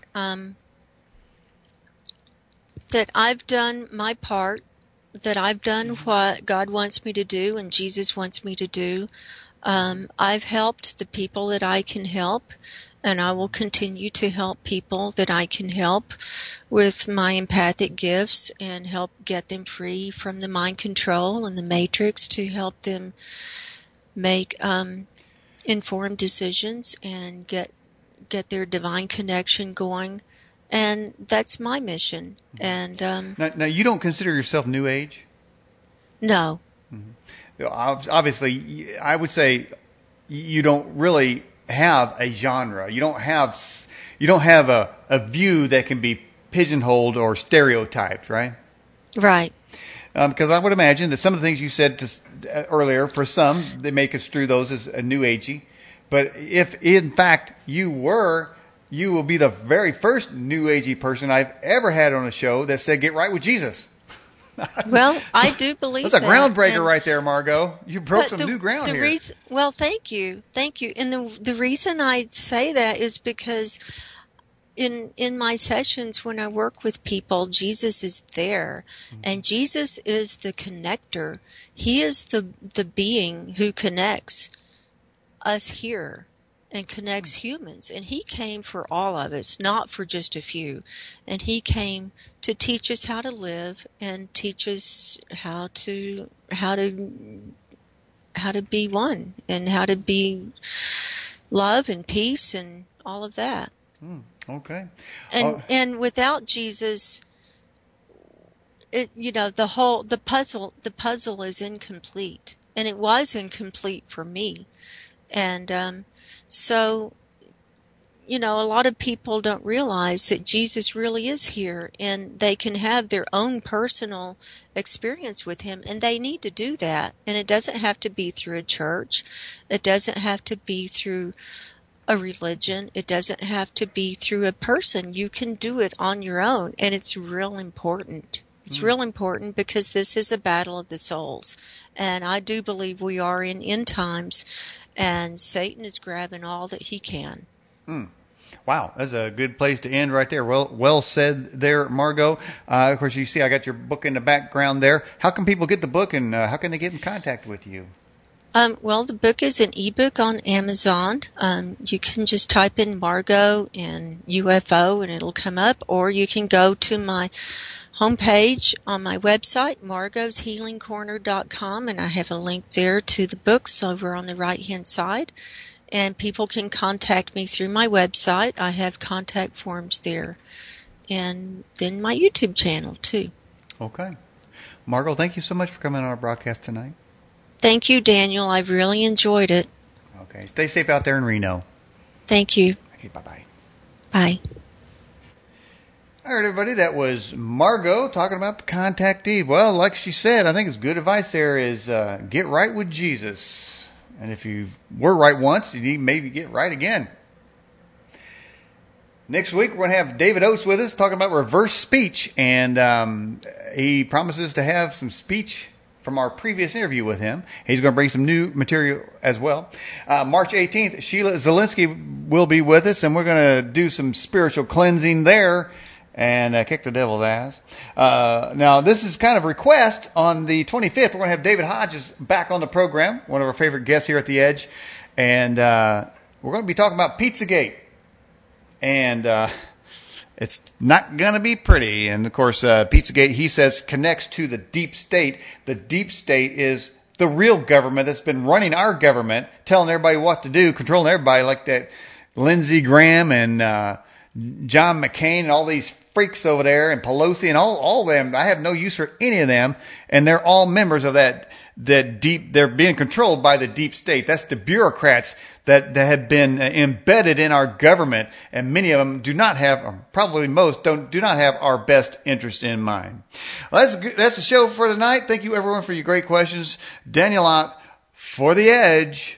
that I've done my part, that I've done what God wants me to do and Jesus wants me to do. I've helped the people that I can help, and I will continue to help people that I can help with my empathic gifts and help get them free from the mind control and the matrix, to help them make informed decisions and get their divine connection going. And that's my mission. And Now you don't consider yourself New Age? no. Obviously, I would say you don't really have a genre. You don't have a view that can be pigeonholed or stereotyped, right? Right. Because I would imagine that some of the things you said earlier, for some, they may construe those as a New Agey. But if in fact you will be the very first New Agey person I've ever had on a show that said, "Get right with Jesus." Well, I do believe That's a that. groundbreaker And- right there, Margot. You broke but some new ground here. Well, thank you. And the reason I say that is because in my sessions when I work with people, Jesus is there, and Jesus is the connector. He is the being who connects us here and connects humans, and he came for all of us, not for just a few. And he came to teach us how to live and teach us how to be one, and how to be love and peace and all of that. Okay. And without Jesus, the puzzle is incomplete, and it was incomplete for me. And so, a lot of people don't realize that Jesus really is here, and they can have their own personal experience with him, and they need to do that. And it doesn't have to be through a church. It doesn't have to be through a religion. It doesn't have to be through a person. You can do it on your own, and it's real important. It's real important because this is a battle of the souls. And I do believe we are in end times, and Satan is grabbing all that he can. Wow, that's a good place to end right there. Well said there, Margot. Of course, you see I got your book in the background there. How can people get the book, and how can they get in contact with you? Well, the book is an ebook on Amazon. You can just type in Margot and UFO and it'll come up, or you can go to my homepage on my website, margotshealingcorner.com, and I have a link there to the books over on the right-hand side. And people can contact me through my website. I have contact forms there. And then my YouTube channel, too. Okay. Margot, thank you so much for coming on our broadcast tonight. Thank you, Daniel. I've really enjoyed it. Okay. Stay safe out there in Reno. Thank you. Okay, bye-bye. Bye. All right, everybody, that was Margot talking about the contactee. Well, like she said, I think it's good advice there is get right with Jesus. And if you were right once, you need to maybe get right again. Next week, we're going to have David Oates with us talking about reverse speech. And he promises to have some speech from our previous interview with him. He's going to bring some new material as well. March 18th, Sheila Zielinski will be with us, and we're going to do some spiritual cleansing there and kick the devil's ass. Now, this is kind of a request. On the 25th, we're going to have David Hodges back on the program, one of our favorite guests here at The Edge. And we're going to be talking about Pizzagate. And it's not going to be pretty. And, of course, Pizzagate, he says, connects to the deep state. The deep state is the real government that's been running our government, telling everybody what to do, controlling everybody, like that Lindsey Graham and John McCain and all these freaks over there, and Pelosi and all of them. I have no use for any of them, and they're all members of that they're being controlled by the deep state. That's the bureaucrats that have been embedded in our government, and many of them do not have, or probably most do not have our best interest in mind. Well, that's the show for the night. Thank you everyone for your great questions. Daniel Ott for The Edge.